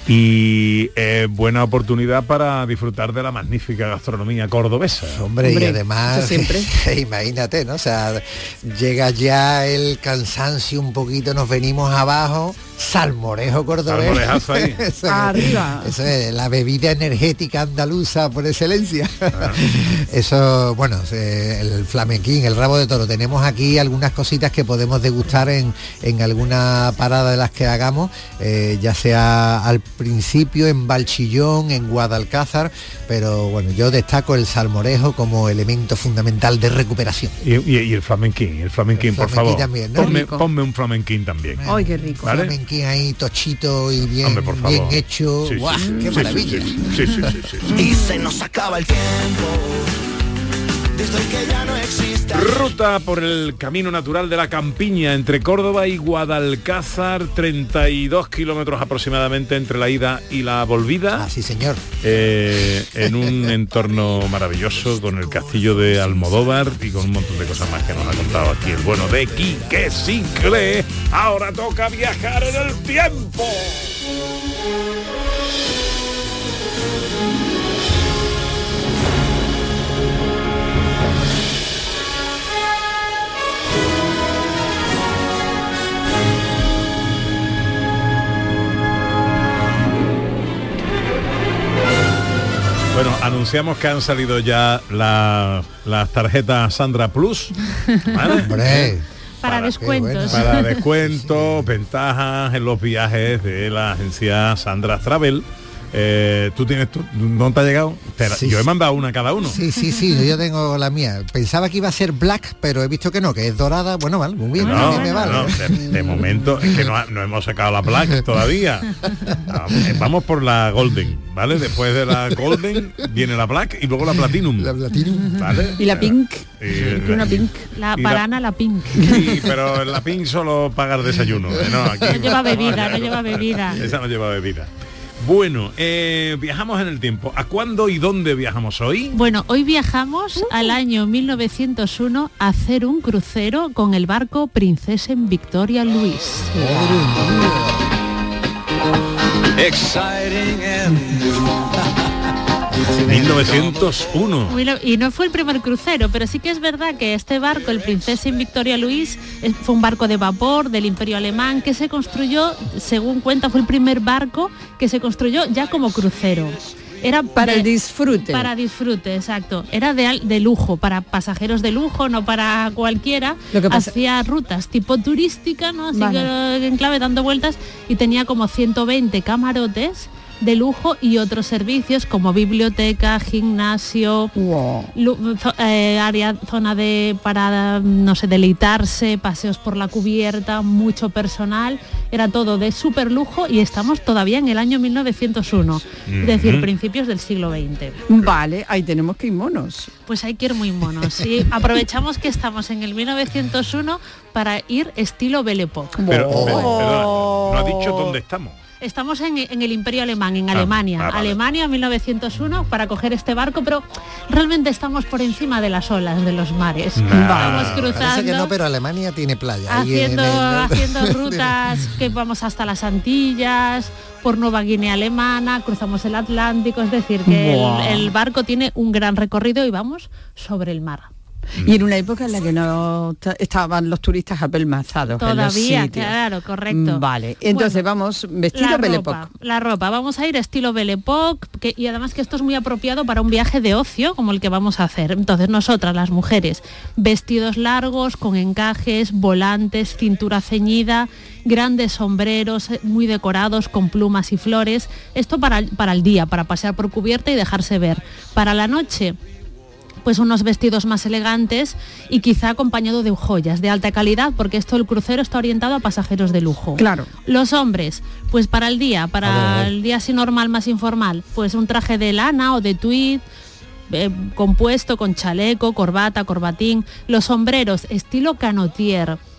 y eh, buena oportunidad para disfrutar de la magnífica gastronomía cordobesa. Hombre, Hombre, y además, eso siempre. imagínate, ¿no? O sea, llega ya el cansancio un poquito, nos venimos abajo, salmorejo cordobés. Salmorejazo ahí. Eso es- Arriba. Eso es la bebida energética andaluza por excelencia. Eso, bueno, eh, el flamenquín, el rabo de toro. Tenemos aquí algunas cositas que podemos degustar en, en alguna parada de las que hagamos, eh, ya sea al principio en Valchillón, en Guadalcázar, pero bueno, yo destaco el salmorejo como elemento fundamental de recuperación. Y, y- y el flamenquín, el flamenquín, El por flamenquín favor. también, ¿no? ponme, Rico. ponme un flamenquín también. Ay, qué rico. ¿Vale? Flamenquín ahí tochito y bien, Hombre, por favor. bien hecho. Sí, sí, ¡Guau! sí, ¡Qué sí, maravilla! sí, sí, sí, sí, sí, sí. Y se nos acaba el tiempo. Desde que ya no existe. Ruta por el camino natural de la campiña entre Córdoba y Guadalcázar, treinta y dos kilómetros aproximadamente entre la ida y la volvida. Ah, sí, señor. Eh, en un entorno maravilloso con el castillo de Almodóvar y con un montón de cosas más que nos ha contado aquí el bueno de Quique Cicle. Ahora toca viajar en el tiempo. Bueno, anunciamos que han salido ya la- las tarjetas Sandra Plus, ¿vale? Hombre, Para, Para- descuentos. Para descuentos, ventajas en los viajes de la agencia Sandra Travel. Eh, ¿Tú tienes tu, no te ha llegado? Espera, Sí, yo he sí. mandado una a cada uno. sí, sí, sí, yo tengo la mía. Pensaba que iba a ser black, pero he visto que no, que es dorada. Bueno, vale, muy bien, No, a mí me vale. no, de, de momento es que no, ha- no hemos sacado la Black todavía. Vamos, eh, vamos por la Golden, ¿vale? Después de la Golden viene la Black y luego la Platinum. La Platinum. ¿Vale? Y la pink. Y- Y una pink. La y la- parana, la pink. Sí, pero en la Pink solo paga el desayuno. ¿eh? No, aquí No lleva bebida, no lleva bebida. Esa no lleva bebida. Bueno, eh, viajamos en el tiempo. ¿A cuándo y dónde viajamos hoy? Bueno, hoy viajamos al año mil novecientos uno a hacer un crucero con el barco Princesa Victoria Luis. Exciting and mil novecientos uno. Y no fue el primer crucero, pero sí que es verdad que este barco, el Princesa Victoria Luis, eh, fue un barco de vapor del Imperio Alemán que se construyó, según cuenta, fue el primer barco que se construyó ya como crucero. Era Para de- el disfrute. Para disfrute, exacto. Era de, al- de lujo, para pasajeros de lujo, no para cualquiera. Lo que pasa- Hacía rutas tipo turística, ¿no? Así Vale. que en clave dando vueltas, y tenía como ciento veinte camarotes de lujo y otros servicios como biblioteca, gimnasio, Wow. lu- zo- eh, área, zona de para, no sé, deleitarse, paseos por la cubierta, mucho personal, era todo de súper lujo y estamos todavía en el año mil novecientos uno, es decir, Ujú. principios del siglo veinte. Vale, ahí tenemos que ir monos. Pues hay que ir muy monos. Y aprovechamos que estamos en el mil novecientos uno para ir estilo Belle Époque. Pero, Oh. pero, perdona, no ha dicho dónde estamos. Estamos en, en el Imperio Alemán, en Ah, Alemania. ah, vale. Alemania, mil novecientos uno, para coger este barco, pero realmente estamos por encima de las olas de los mares. Nah. Vamos Parece cruzando, que no, pero Alemania tiene playa. ahí en haciendo, el- haciendo rutas que vamos hasta las Antillas, por Nueva Guinea Alemana, cruzamos el Atlántico, es decir, que Buah. el, el barco tiene un gran recorrido y vamos sobre el mar. Y en una época en la que no ta- estaban los turistas apelmazados en los Todavía, sitios. claro, correcto. Vale, entonces Bueno, vamos vestido la Belle ropa, Époque. la ropa, vamos a ir estilo Belle Époque, que- y además que esto es muy apropiado para un viaje de ocio como el que vamos a hacer. Entonces nosotras, las mujeres, vestidos largos, con encajes, volantes, cintura ceñida, grandes sombreros eh, muy decorados con plumas y flores. Esto para, el- para el día, para pasear por cubierta y dejarse ver. Para la noche, pues unos vestidos más elegantes y quizá acompañado de joyas de alta calidad, porque esto el crucero está orientado a pasajeros de lujo. Claro. Los hombres, pues para el día, A ver, a para ver. el día así normal, más informal, pues un traje de lana o de tweed, eh, compuesto con chaleco, corbata, corbatín. Los sombreros estilo canotier,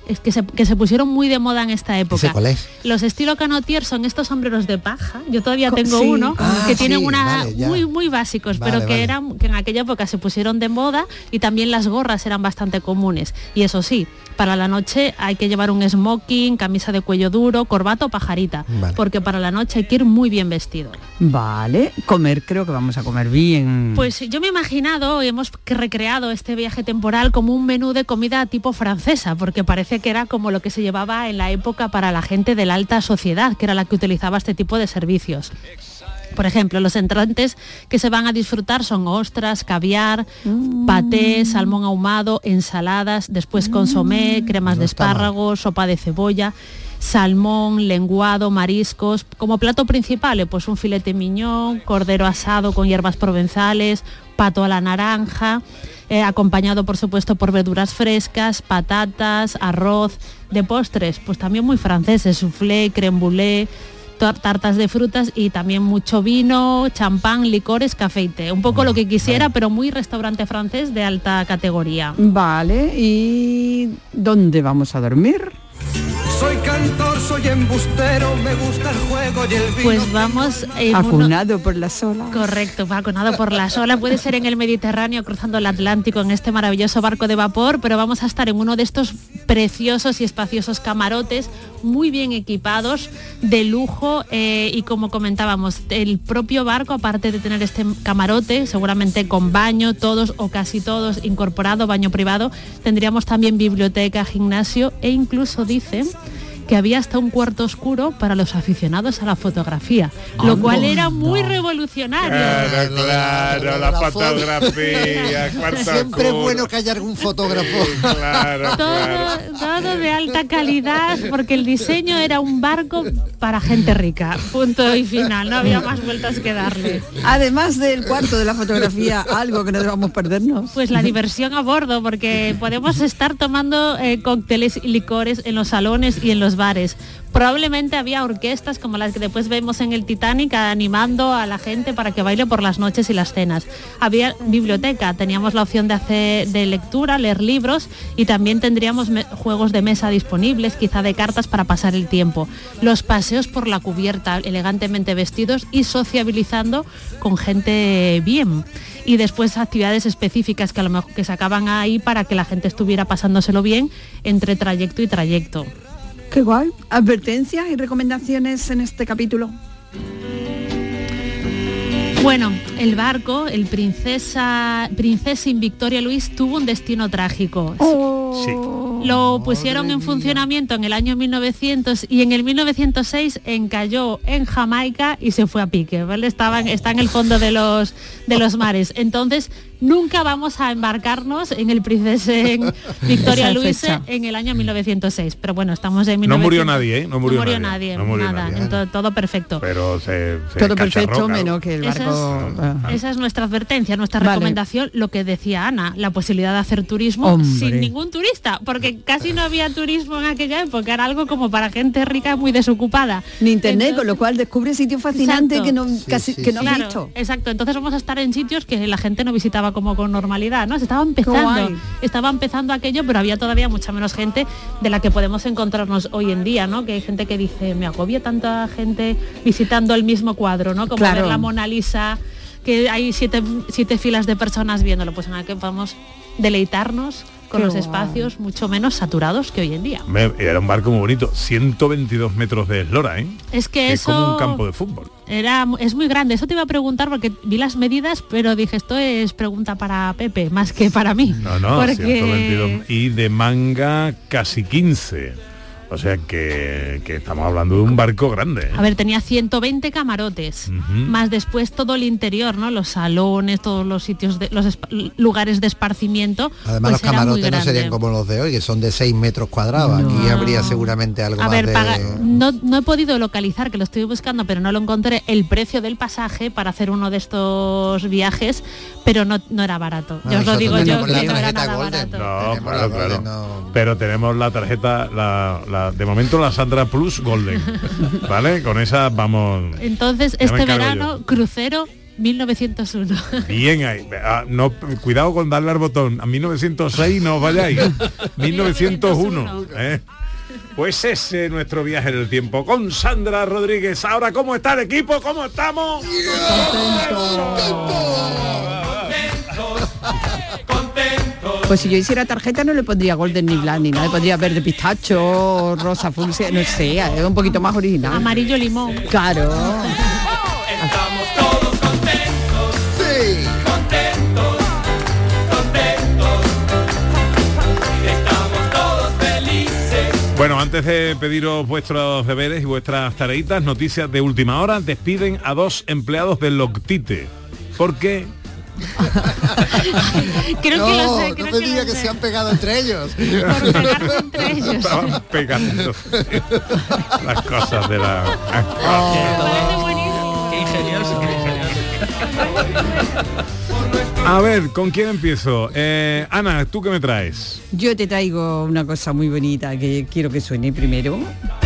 es que se, que se pusieron muy de moda en esta época. ¿Ese cuál es? Los estilo canotier son estos sombreros de paja. Yo todavía tengo Sí. uno Ah, que tienen sí, una vale, ya. muy muy básicos, Vale, pero que vale. eran que en aquella época se pusieron de moda, y también las gorras eran bastante comunes. Y eso sí, para la noche hay que llevar un smoking, camisa de cuello duro, corbata o pajarita, Vale. porque para la noche hay que ir muy bien vestido. Vale, comer, creo que vamos a comer bien. Pues yo me he imaginado y hemos que recreado este viaje temporal como un menú de comida tipo francesa, porque parece que era como lo que se llevaba en la época para la gente de la alta sociedad, que era la que utilizaba este tipo de servicios. Por ejemplo, los entrantes que se van a disfrutar son ostras, caviar, paté, salmón ahumado, ensaladas, después consomé, cremas de espárragos, sopa de cebolla, salmón, lenguado, mariscos. Como plato principal, eh, pues un filete miñón, cordero asado con hierbas provenzales, pato a la naranja, eh, acompañado por supuesto por verduras frescas, patatas, arroz. De postres, pues también muy franceses, soufflé, crème brûlée, tar- tartas de frutas y también mucho vino, champán, licores, café y té. Un poco lo que quisiera, pero muy restaurante francés de alta categoría. Vale, ¿y dónde vamos a dormir? Soy cantor, soy embustero, me gusta el juego y el vino. Pues vamos en uno- Acunado por las olas. Correcto, vacunado por las olas. Puede ser en el Mediterráneo, cruzando el Atlántico en este maravilloso barco de vapor, pero vamos a estar en uno de estos preciosos y espaciosos camarotes, muy bien equipados, de lujo, eh, y como comentábamos, el propio barco, aparte de tener este camarote, seguramente con baño, todos o casi todos incorporado, baño privado, tendríamos también biblioteca, gimnasio e incluso dicen que había hasta un cuarto oscuro para los aficionados a la fotografía, lo cual era muy revolucionario. Claro, claro, la fotografía, cuarto Siempre es oscuro. bueno que haya algún fotógrafo. Claro, Todo, todo de alta calidad, porque el diseño era un barco para gente rica, punto y final, no había más vueltas que darle. Además del cuarto de la fotografía, algo que no debamos perdernos. Pues la diversión a bordo, porque podemos estar tomando eh, cócteles y licores en los salones y en los bares. Probablemente había orquestas como las que después vemos en el Titanic, animando a la gente para que baile por las noches y las cenas. Había biblioteca, teníamos la opción de hacer de lectura, leer libros, y también tendríamos me- juegos de mesa disponibles, quizá de cartas para pasar el tiempo. Los paseos por la cubierta, elegantemente vestidos y sociabilizando con gente bien. Y después actividades específicas que a lo mejor que sacaban ahí para que la gente estuviera pasándoselo bien entre trayecto y trayecto. Qué guay. ¿Advertencias y recomendaciones en este capítulo? Bueno, el barco, el Princesa Princesin Victoria Luis, tuvo un destino trágico. Lo pusieron en funcionamiento en el año mil novecientos y en el mil novecientos seis encalló en Jamaica y se fue a pique, ¿vale? Estaba en- está en el fondo de los, de los mares. Entonces, nunca vamos a embarcarnos en el Princesin Victoria Esa Luis fecha. en el año mil novecientos seis. Pero bueno, estamos en mil No novecientos. murió nadie, ¿eh? No murió nadie, nadie, no murió nada. nadie. Entonces, todo perfecto. Pero se, se Todo encacharró, perfecto, claro. menos que el Esa barco... es, esa es nuestra advertencia, nuestra Vale. recomendación, lo que decía Ana, la posibilidad de hacer turismo Hombre. sin ningún turista, porque casi no había turismo en aquella época, era algo como para gente rica muy desocupada. Ni internet, con lo cual descubre sitios fascinantes Exacto. que no, casi, que no has Claro, visto. exacto, entonces vamos a estar en sitios que la gente no visitaba como con normalidad, ¿no? Se estaba empezando, guay. estaba empezando aquello, pero había todavía mucha menos gente de la que podemos encontrarnos hoy en día, ¿no? Que hay gente que dice, me agobia tanta gente visitando el mismo cuadro, ¿no? Como Claro. ver la Mona Lisa, que hay siete, siete filas de personas viéndolo, pues en el que podemos deleitarnos con Qué los guay. espacios mucho menos saturados que hoy en día. Me- Era un barco muy bonito, ciento veintidós metros de eslora, ¿eh? Es que Es eso como un campo de fútbol. era es muy grande. Eso te iba a preguntar porque vi las medidas, pero dije, esto es pregunta para Pepe más que para mí. No, no, porque ciento veintidós. Y de manga casi quince. O sea que, que estamos hablando de un barco grande, ¿eh? a ver, tenía ciento veinte camarotes, Ujú. más después todo el interior, ¿no? Los salones, todos los sitios, de, los espa- lugares de esparcimiento. Además, pues los era muy camarotes no grande. serían como los de hoy, que son de seis metros cuadrados. Aquí habría seguramente algo A más ver, de... paga- no, no he podido localizar, que lo estoy buscando, pero no lo encontré, el precio del pasaje para hacer uno de estos viajes, pero no, no era barato. Ah, Yo os lo nosotros digo yo, tenemos que la no era tarjeta nada Golden. barato. No, Tenemos claro, la claro. Golden, Pero tenemos la tarjeta, la, la- de momento la Sandra Plus Golden, ¿vale? Con esa vamos... Entonces, Ya me este encargo verano, crucero mil novecientos uno. Bien ahí. Ah, no, cuidado con darle al botón. A mil novecientos seis no os vayáis. mil novecientos uno. ¿eh? Pues ese es nuestro viaje en el tiempo con Sandra Rodríguez. Ahora, ¿cómo está el equipo? ¿Cómo estamos? Pues si yo hiciera tarjeta no le pondría golden ni black ni nada, le pondría verde pistacho, rosa fucsia, no sé, es un poquito más original. Amarillo limón. Claro. Estamos todos contentos. Sí. Contentos. Contentos. Estamos todos felices. Bueno, antes de pediros vuestros deberes y vuestras tareitas, noticias de última hora. Despiden a dos empleados del Loctite. ¿Por qué? Creo no, que lo sé, creo no me que diga lo que sé. se han pegado entre ellos. Por pegarse entre ellos. Estaban pegando las cosas de la... Parece buenísimo. Qué ingenioso, qué ingenioso. A ver, ¿con quién empiezo? Eh, Ana, ¿tú qué me traes? Yo te traigo una cosa muy bonita que quiero que suene primero.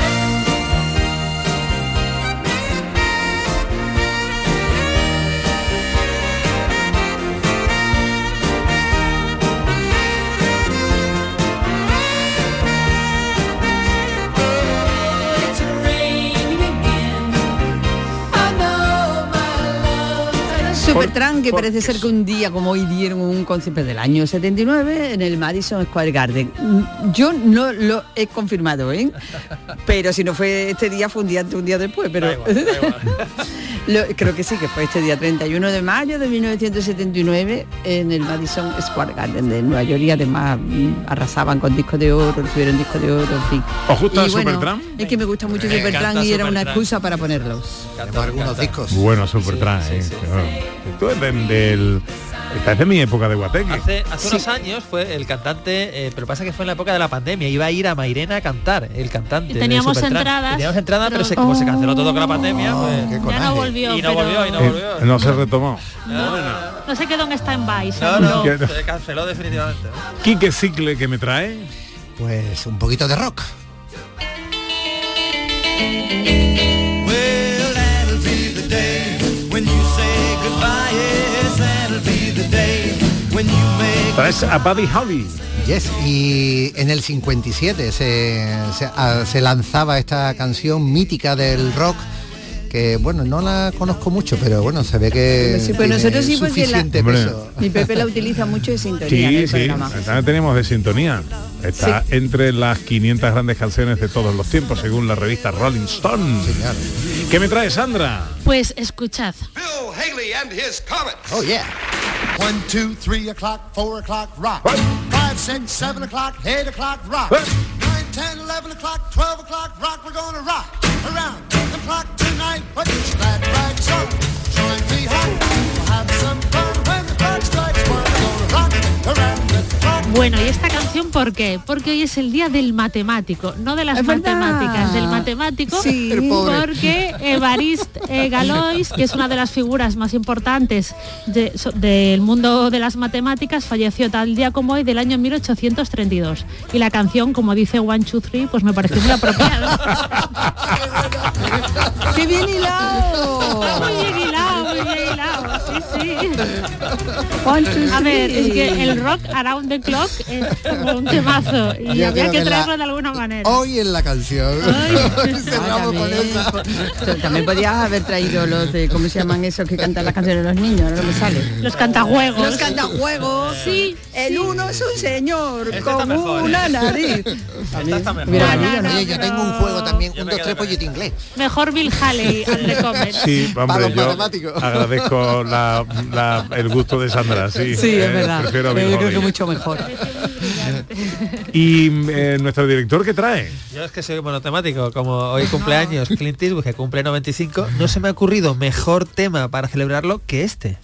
Supertramp, que parece ser que un día como hoy dieron un concierto del año setenta y nueve en el Madison Square Garden. Yo no lo he confirmado, ¿eh? Pero si no fue este día, fue un día antes, un día después, pero... Da igual, da igual. Lo, creo que sí, que fue este día treinta y uno de mayo de mil novecientos setenta y nueve en el Madison Square Garden de Nueva York, y además mm, arrasaban con discos de oro, recibieron discos de oro, en fin. ¿Os gusta Y bueno, Supertramp? es que me gusta mucho Me Supertramp encanta y era una Supertramp. excusa para ponerlos. Tenemos algunos discos. Bueno, Supertramp, Sí, ¿eh? sí, sí, Claro. Tú es de- del... Esta es de mi época de Guateque. Hace, hace unos años fue el cantante, eh, pero pasa que fue en la época de la pandemia, iba a ir a Mairena a cantar, el cantante. Y de teníamos Supertramp. entradas, Y teníamos entradas, pero, pero- se, como se canceló todo con la pandemia, pues... Qué Ya coraje. no volvió, Y no pero volvió, y no Eh, volvió. no se retomó. no se quedó en stand-by. No, no, Que- se canceló definitivamente. ¿no? Quique Cicle, que me trae. Pues un poquito de rock. Well, that'll be the day when you say goodbye. Yes, that'll be the day when you make. Traes a Buddy Holly. Yes, y en el cincuenta y siete se, se, a- se lanzaba esta canción mítica del rock, que bueno, no la conozco mucho, pero bueno, se ve que Sí, pues tiene nosotros sí, porque la- suficiente Hombre. peso. Mi Pepe la utiliza mucho de sintonía en Sí, el sí, programa. también tenemos de sintonía. Está entre las quinientas grandes canciones de todos los tiempos, según la revista Rolling Stone. Señor. ¿Qué me trae, Sandra? Pues escuchad. Bill Haley and his Comets. Oh yeah. One, two, three o'clock, four o'clock, rock. Five, six, seven o'clock, eight o'clock, rock. Nine, ten, eleven o'clock, twelve o'clock, rock. We're gonna rock around the clock tonight. Put your glad rags on, join me home. We'll have some fun when the clock strikes one. We're gonna rock around the clock. Bueno, ¿y esta canción por qué? Porque hoy es el día del matemático, no de las Es verdad. matemáticas, del matemático, Sí. El pobre. porque Évariste eh, Galois, que es una de las figuras más importantes de- so- del mundo de las matemáticas, falleció tal día como hoy del año mil ochocientos treinta y dos. Y la canción, como dice One, Two, Three, pues me pareció muy apropiada. ¡Qué bien hilado! Muy bien hilado, muy bien hilado, sí, sí. One, two, A ver, three. es que el rock Around the Clock es como un temazo y Yo había creo que que la- traerlo de alguna manera. Hoy en la canción. Ay. Cerramos con también, esa. po- también podías haber traído los de, ¿cómo se llaman esos que cantan las canciones de los niños? Ahora no me sale. Los cantajuegos. Los cantajuegos. Sí, El sí. uno es un señor Este está con mejor. una nariz. Esta está mejor. Hubiera No, venido, no, ¿no? Oye, yo tengo un juego también, Yo un, me dos, quedo tres, con pollito inglés. Mejor Bill Haley and the Comets. Sí, Para hombre, los yo matemáticos. agradezco la- la- el gusto de Sandra, sí. Sí, eh, es verdad. Prefiero a Pero Bill yo creo que Haley. mucho mejor. Y eh, nuestro director, ¿qué trae? Yo es que soy monotemático, como hoy cumpleaños Clint Eastwood, que cumple noventa y cinco, no se me ha ocurrido mejor tema para celebrarlo que este.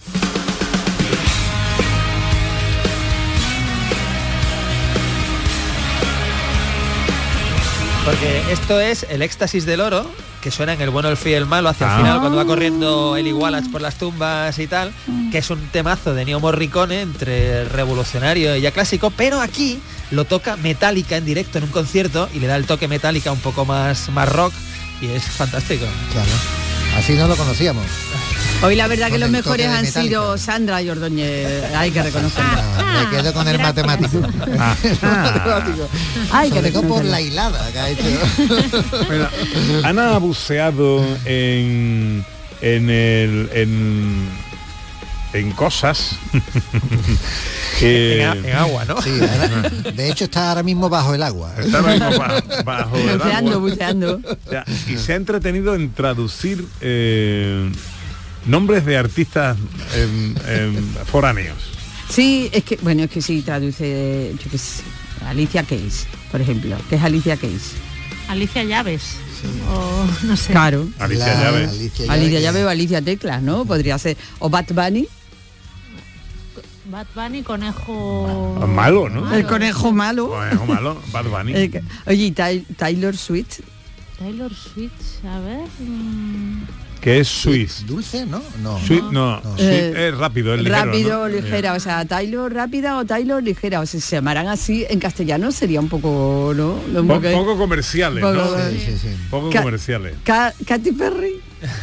Porque esto es el éxtasis del oro, que suena en El bueno, el feo y el malo hacia Ah. el final, cuando va corriendo Eli Wallach por las tumbas y tal, que es un temazo de Ennio Morricone, entre revolucionario y ya clásico, pero aquí lo toca Metallica en directo en un concierto y le da el toque Metallica un poco más, más rock y es fantástico. Claro. Así no lo conocíamos. Hoy la verdad que Con los el toque mejores de han Metallica. sido Sandra y Ordóñez, hay que reconocerlo. Me quedo con el matemático. Ah, Hay que Sobre todo por reconocerlo. la hilada que ha hecho. Bueno, Ana ha buceado en en el en, en cosas En, eh, a- en agua, ¿no? Sí, ahora- de hecho está ahora mismo bajo el agua. está ahora mismo bajo, bajo el Buceando, agua. buceando. O sea, y se ha entretenido en traducir eh, nombres de artistas em, em, foráneos. Sí, es que, bueno, es que sí, traduce, yo qué sé, Alicia Keys, por ejemplo, que es Alicia Keys. Alicia Llaves. O no sé. Claro. Alicia La- Llaves. Alicia Alicia que- Llave o Alicia Teclas, ¿no? Podría ser. O Bad Bunny, Bad Bunny, conejo. Malo, ¿no? el conejo malo. Conejo malo, Bad Bunny. El que- Oye, y Ty- Taylor Swift. Taylor Swift, a ver. mm, Que es Swiss. ¿Dulce? ¿No? No. Sweet, no, no. Sweet Eh, es rápido, es ligero. rápido, ¿no? ligera, o sea, Taylor rápida o Taylor ligera, o sea, si se llamarán así en castellano sería un poco, ¿no? Po- Un poco- poco comerciales, Poco- ¿no? Sí, sí, sí. Poco Ca- comerciales. Ka- Katy Perry.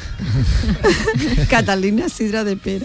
Catalina Sidra de Pera.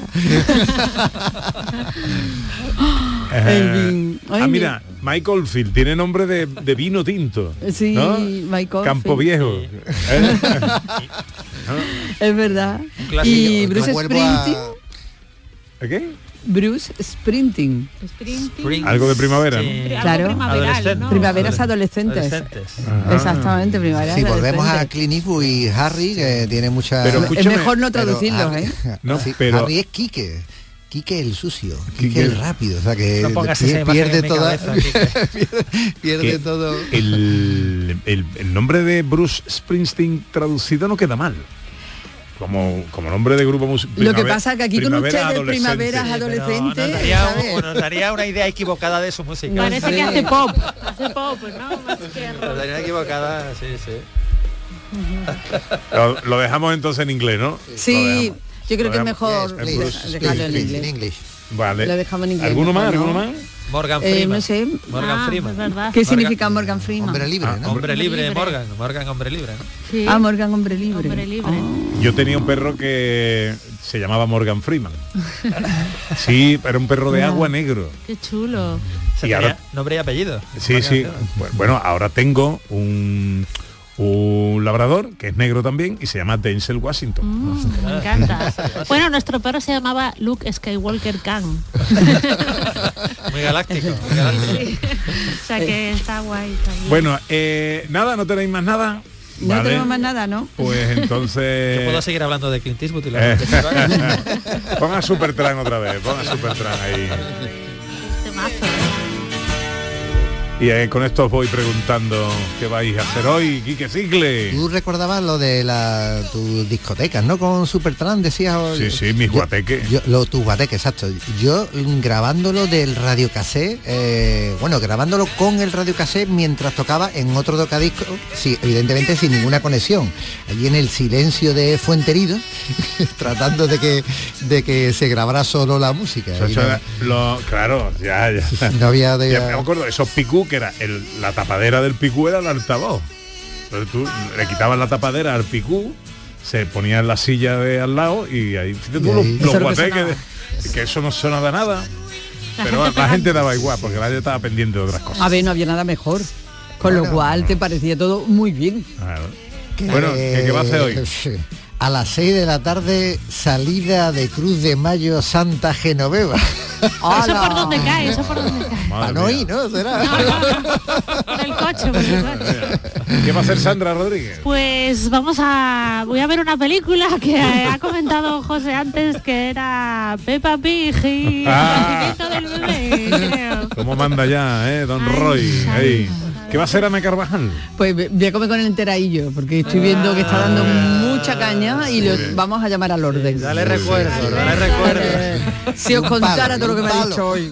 En fin. ah, Ay, mira, Michael Field tiene nombre de, de vino tinto. Sí, ¿no? Michael Campo Field. Viejo. ¿Eh? Es verdad. clásico. Y Yo Bruce vuelvo a- Springsteen. ¿Qué? Bruce Springsteen. Sprinting. Algo de primavera, Sí. Algo Claro. primaveral, Adolescente. ¿no? Primaveras adolescentes. Adolescentes. ¿no? Exactamente, primavera. Si volvemos a adolescente. Clint Eastwood y Harry, que tiene mucha... Pero Es escúchame, mejor no Pero traducirlos, Harry- ¿eh? No, sí, pero- Harry es Quique. Quique el sucio, Quique Quique el el- rápido, o sea que No pongas pier- esa imagen pierde en mi toda, cabeza, Quique. pierde, pierde que todo. el, el- el nombre de Bruce Springsteen traducido no queda mal. Como, como nombre de grupo musical. Lo que pasa es que aquí con ustedes primaveras Pero adolescentes, nos daría, ¿sabes? un- nos daría una idea equivocada de su música. No Parece sé. que hace pop. Hace pop, ¿no? Más que Nos rock. daría equivocada, sí, sí. Lo, lo dejamos entonces en inglés, ¿no? Lo Sí, dejamos. yo creo Lo que es dejamos. mejor En de- Bruce dejarlo en Speak, inglés. in English. Vale. Lo dejamos en inglés. ¿Alguno más? mejor, ¿Alguno ¿no? más? Morgan Eh, Freeman. no sé. Morgan Ah, Freeman. es verdad. ¿Qué Morgan- significa Morgan Freeman? Hombre libre, Ah, ¿no? Hombre libre, libre. Morgan. Morgan, hombre libre, ¿no? Sí. Ah, Morgan, hombre libre. Hombre libre. Ah. Yo tenía un perro que se llamaba Morgan Freeman. Sí, era un perro de agua negro. Qué chulo. Se Y tenía ahora- nombre y apellido. Sí, Morgan sí. Freeman. Bueno, ahora tengo un, un labrador que es negro también y se llama Denzel Washington. Mm, me encanta. Bueno, nuestro perro se llamaba Luke Skywalker Khan. Muy galáctico. Muy galáctico. Sí. O sea que está guay también. Bueno, eh, nada, ¿no tenéis más nada? No Vale. tenemos más nada, ¿no? Pues entonces... Yo puedo seguir hablando de Clint Eastwood y la Eh, ponga Supertran otra vez, ponga Supertran ahí. Temazo. Y eh, con esto os voy preguntando qué vais a hacer hoy, Quique Cicle. Tú recordabas lo de la, tus discotecas, ¿no? Con Supertran decías... o- Sí, sí, mis yo- guateques. Yo, lo, tus guateques, exacto. Yo mm, grabándolo del radiocassette, eh, bueno, grabándolo con el radiocassette mientras tocaba en otro tocadisco, sí, evidentemente sin ninguna conexión. Allí en el silencio de Fuenterido, tratando de que, de que se grabara solo la música. Eso- Y eso no- era lo- claro, ya, ya. No había de- Ya me acuerdo, esos picú, que era el- la tapadera del picú era el altavoz. Entonces tú le quitabas la tapadera al picú, se ponía en la silla de al lado y ahí, fíjate tú, Y los, ahí- los Eso es lo que guateques, de- que eso no sonaba nada. Pero la gente daba igual, porque la gente estaba pendiente de otras cosas. A ver, no había nada mejor. Con lo cual te parecía todo muy bien. Claro. Bueno, ¿qué, qué va a hacer hoy? Eh, A las seis de la tarde, salida de Cruz de Mayo Santa Genoveva. Eso por donde cae, eso por donde cae. Para no ir, ¿no? Será. Del coche, por supuesto. ¿Qué va a hacer Sandra Rodríguez? Pues vamos a... Voy a ver una película que ha comentado José antes, que era Peppa Pig y Ah. el nacimiento del bebé, creo. ¿Cómo manda ya, eh, don Roy? Ahí. ¿Qué va a hacer Ana Carvajal? Pues voy a comer con el enteraillo, porque estoy viendo que está dando mucha caña y lo vamos a llamar al orden. Dale recuerdo, dale recuerdo. Si os Un contara palo, todo lo que un me ha palo. dicho hoy.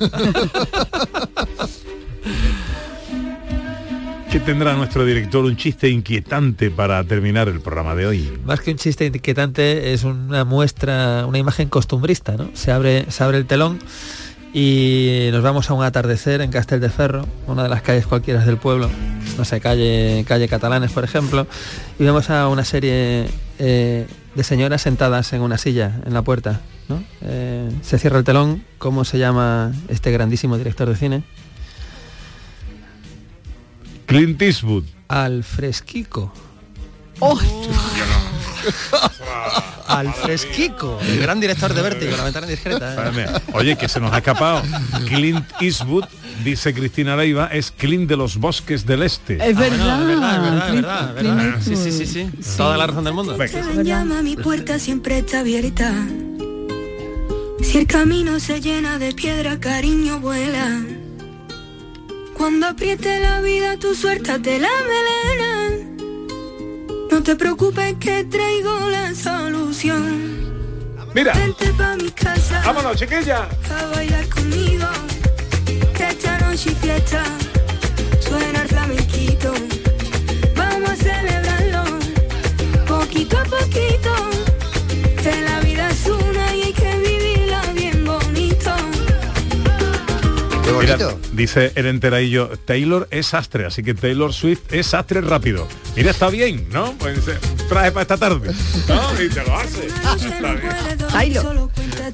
¿Qué tendrá nuestro director? Un chiste inquietante para terminar el programa de hoy. Más que un chiste inquietante, es una muestra, una imagen costumbrista, ¿no? Se abre, se abre el telón y nos vamos a un atardecer en Castelldeferro, una de las calles cualquiera del pueblo, no sé, calle, calle Catalanes, por ejemplo, y vemos a una serie eh, de señoras sentadas en una silla en la puerta, ¿no? Eh, se cierra el telón. ¿Cómo se llama este grandísimo director de cine? Clint Eastwood. Al fresquico. ¡Oh! Al fresquico, el gran director de Vértigo, La ventana indiscreta. ¿eh? Oye, que se nos ha escapado. Clint Eastwood, dice Cristina Leiva, es Clint de los bosques del este. Es verdad, ah, bueno, es verdad, es verdad, Clint, es verdad, es Clint verdad. Sí, Eastwood. sí, sí, sí, Sí. toda la razón del mundo. Se llama, mi puerta siempre está abierta. Si el camino se llena de piedra, cariño, vuela. Cuando apriete la vida, tú suéltate la melena. No te preocupes que traigo la solución. Mira. Vente pa' mi casa. Vámonos, chiquilla. A bailar conmigo. Que esta noche y fiesta. Suena el flamenquito. Vamos a celebrarlo. Poquito a poquito. Que la vida es una y hay que vivirla bien bonito. Qué bonito. Mira, dice el enteradillo, Taylor es sastre, así que Taylor Swift es sastre rápido. Mira, está bien, ¿no? Pues dice, traje para esta tarde, ¿no? Y te lo hace. Está bien. Taylor.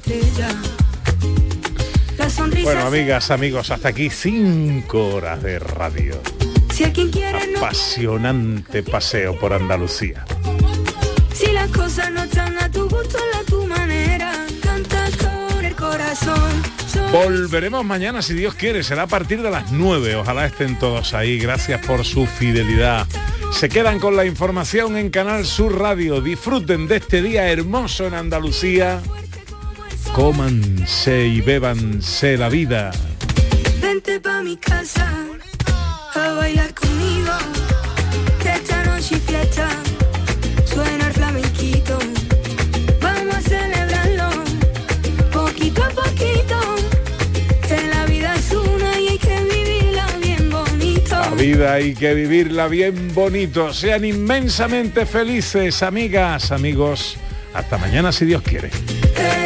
Bueno, amigas, amigos, hasta aquí cinco horas de radio. Si a quien quiere no. Apasionante paseo por Andalucía. Si las cosas no están a tu gusto, a tu manera. Canta con el corazón. Volveremos mañana, si Dios quiere, será a partir de las nueve. Ojalá estén todos ahí. Gracias por su fidelidad. Se quedan con la información en Canal Sur Radio. Disfruten de este día hermoso en Andalucía. Cómanse y bébanse la vida. Vente pa' mi casa a bailar conmigo. Que esta noche y fiesta. Suena el flamenquito. Vamos a celebrarlo. Poquito a poquito. Que la vida es una y hay que vivirla bien bonito. La vida hay que vivirla bien bonito. Sean inmensamente felices, amigas, amigos. Hasta mañana, si Dios quiere. Que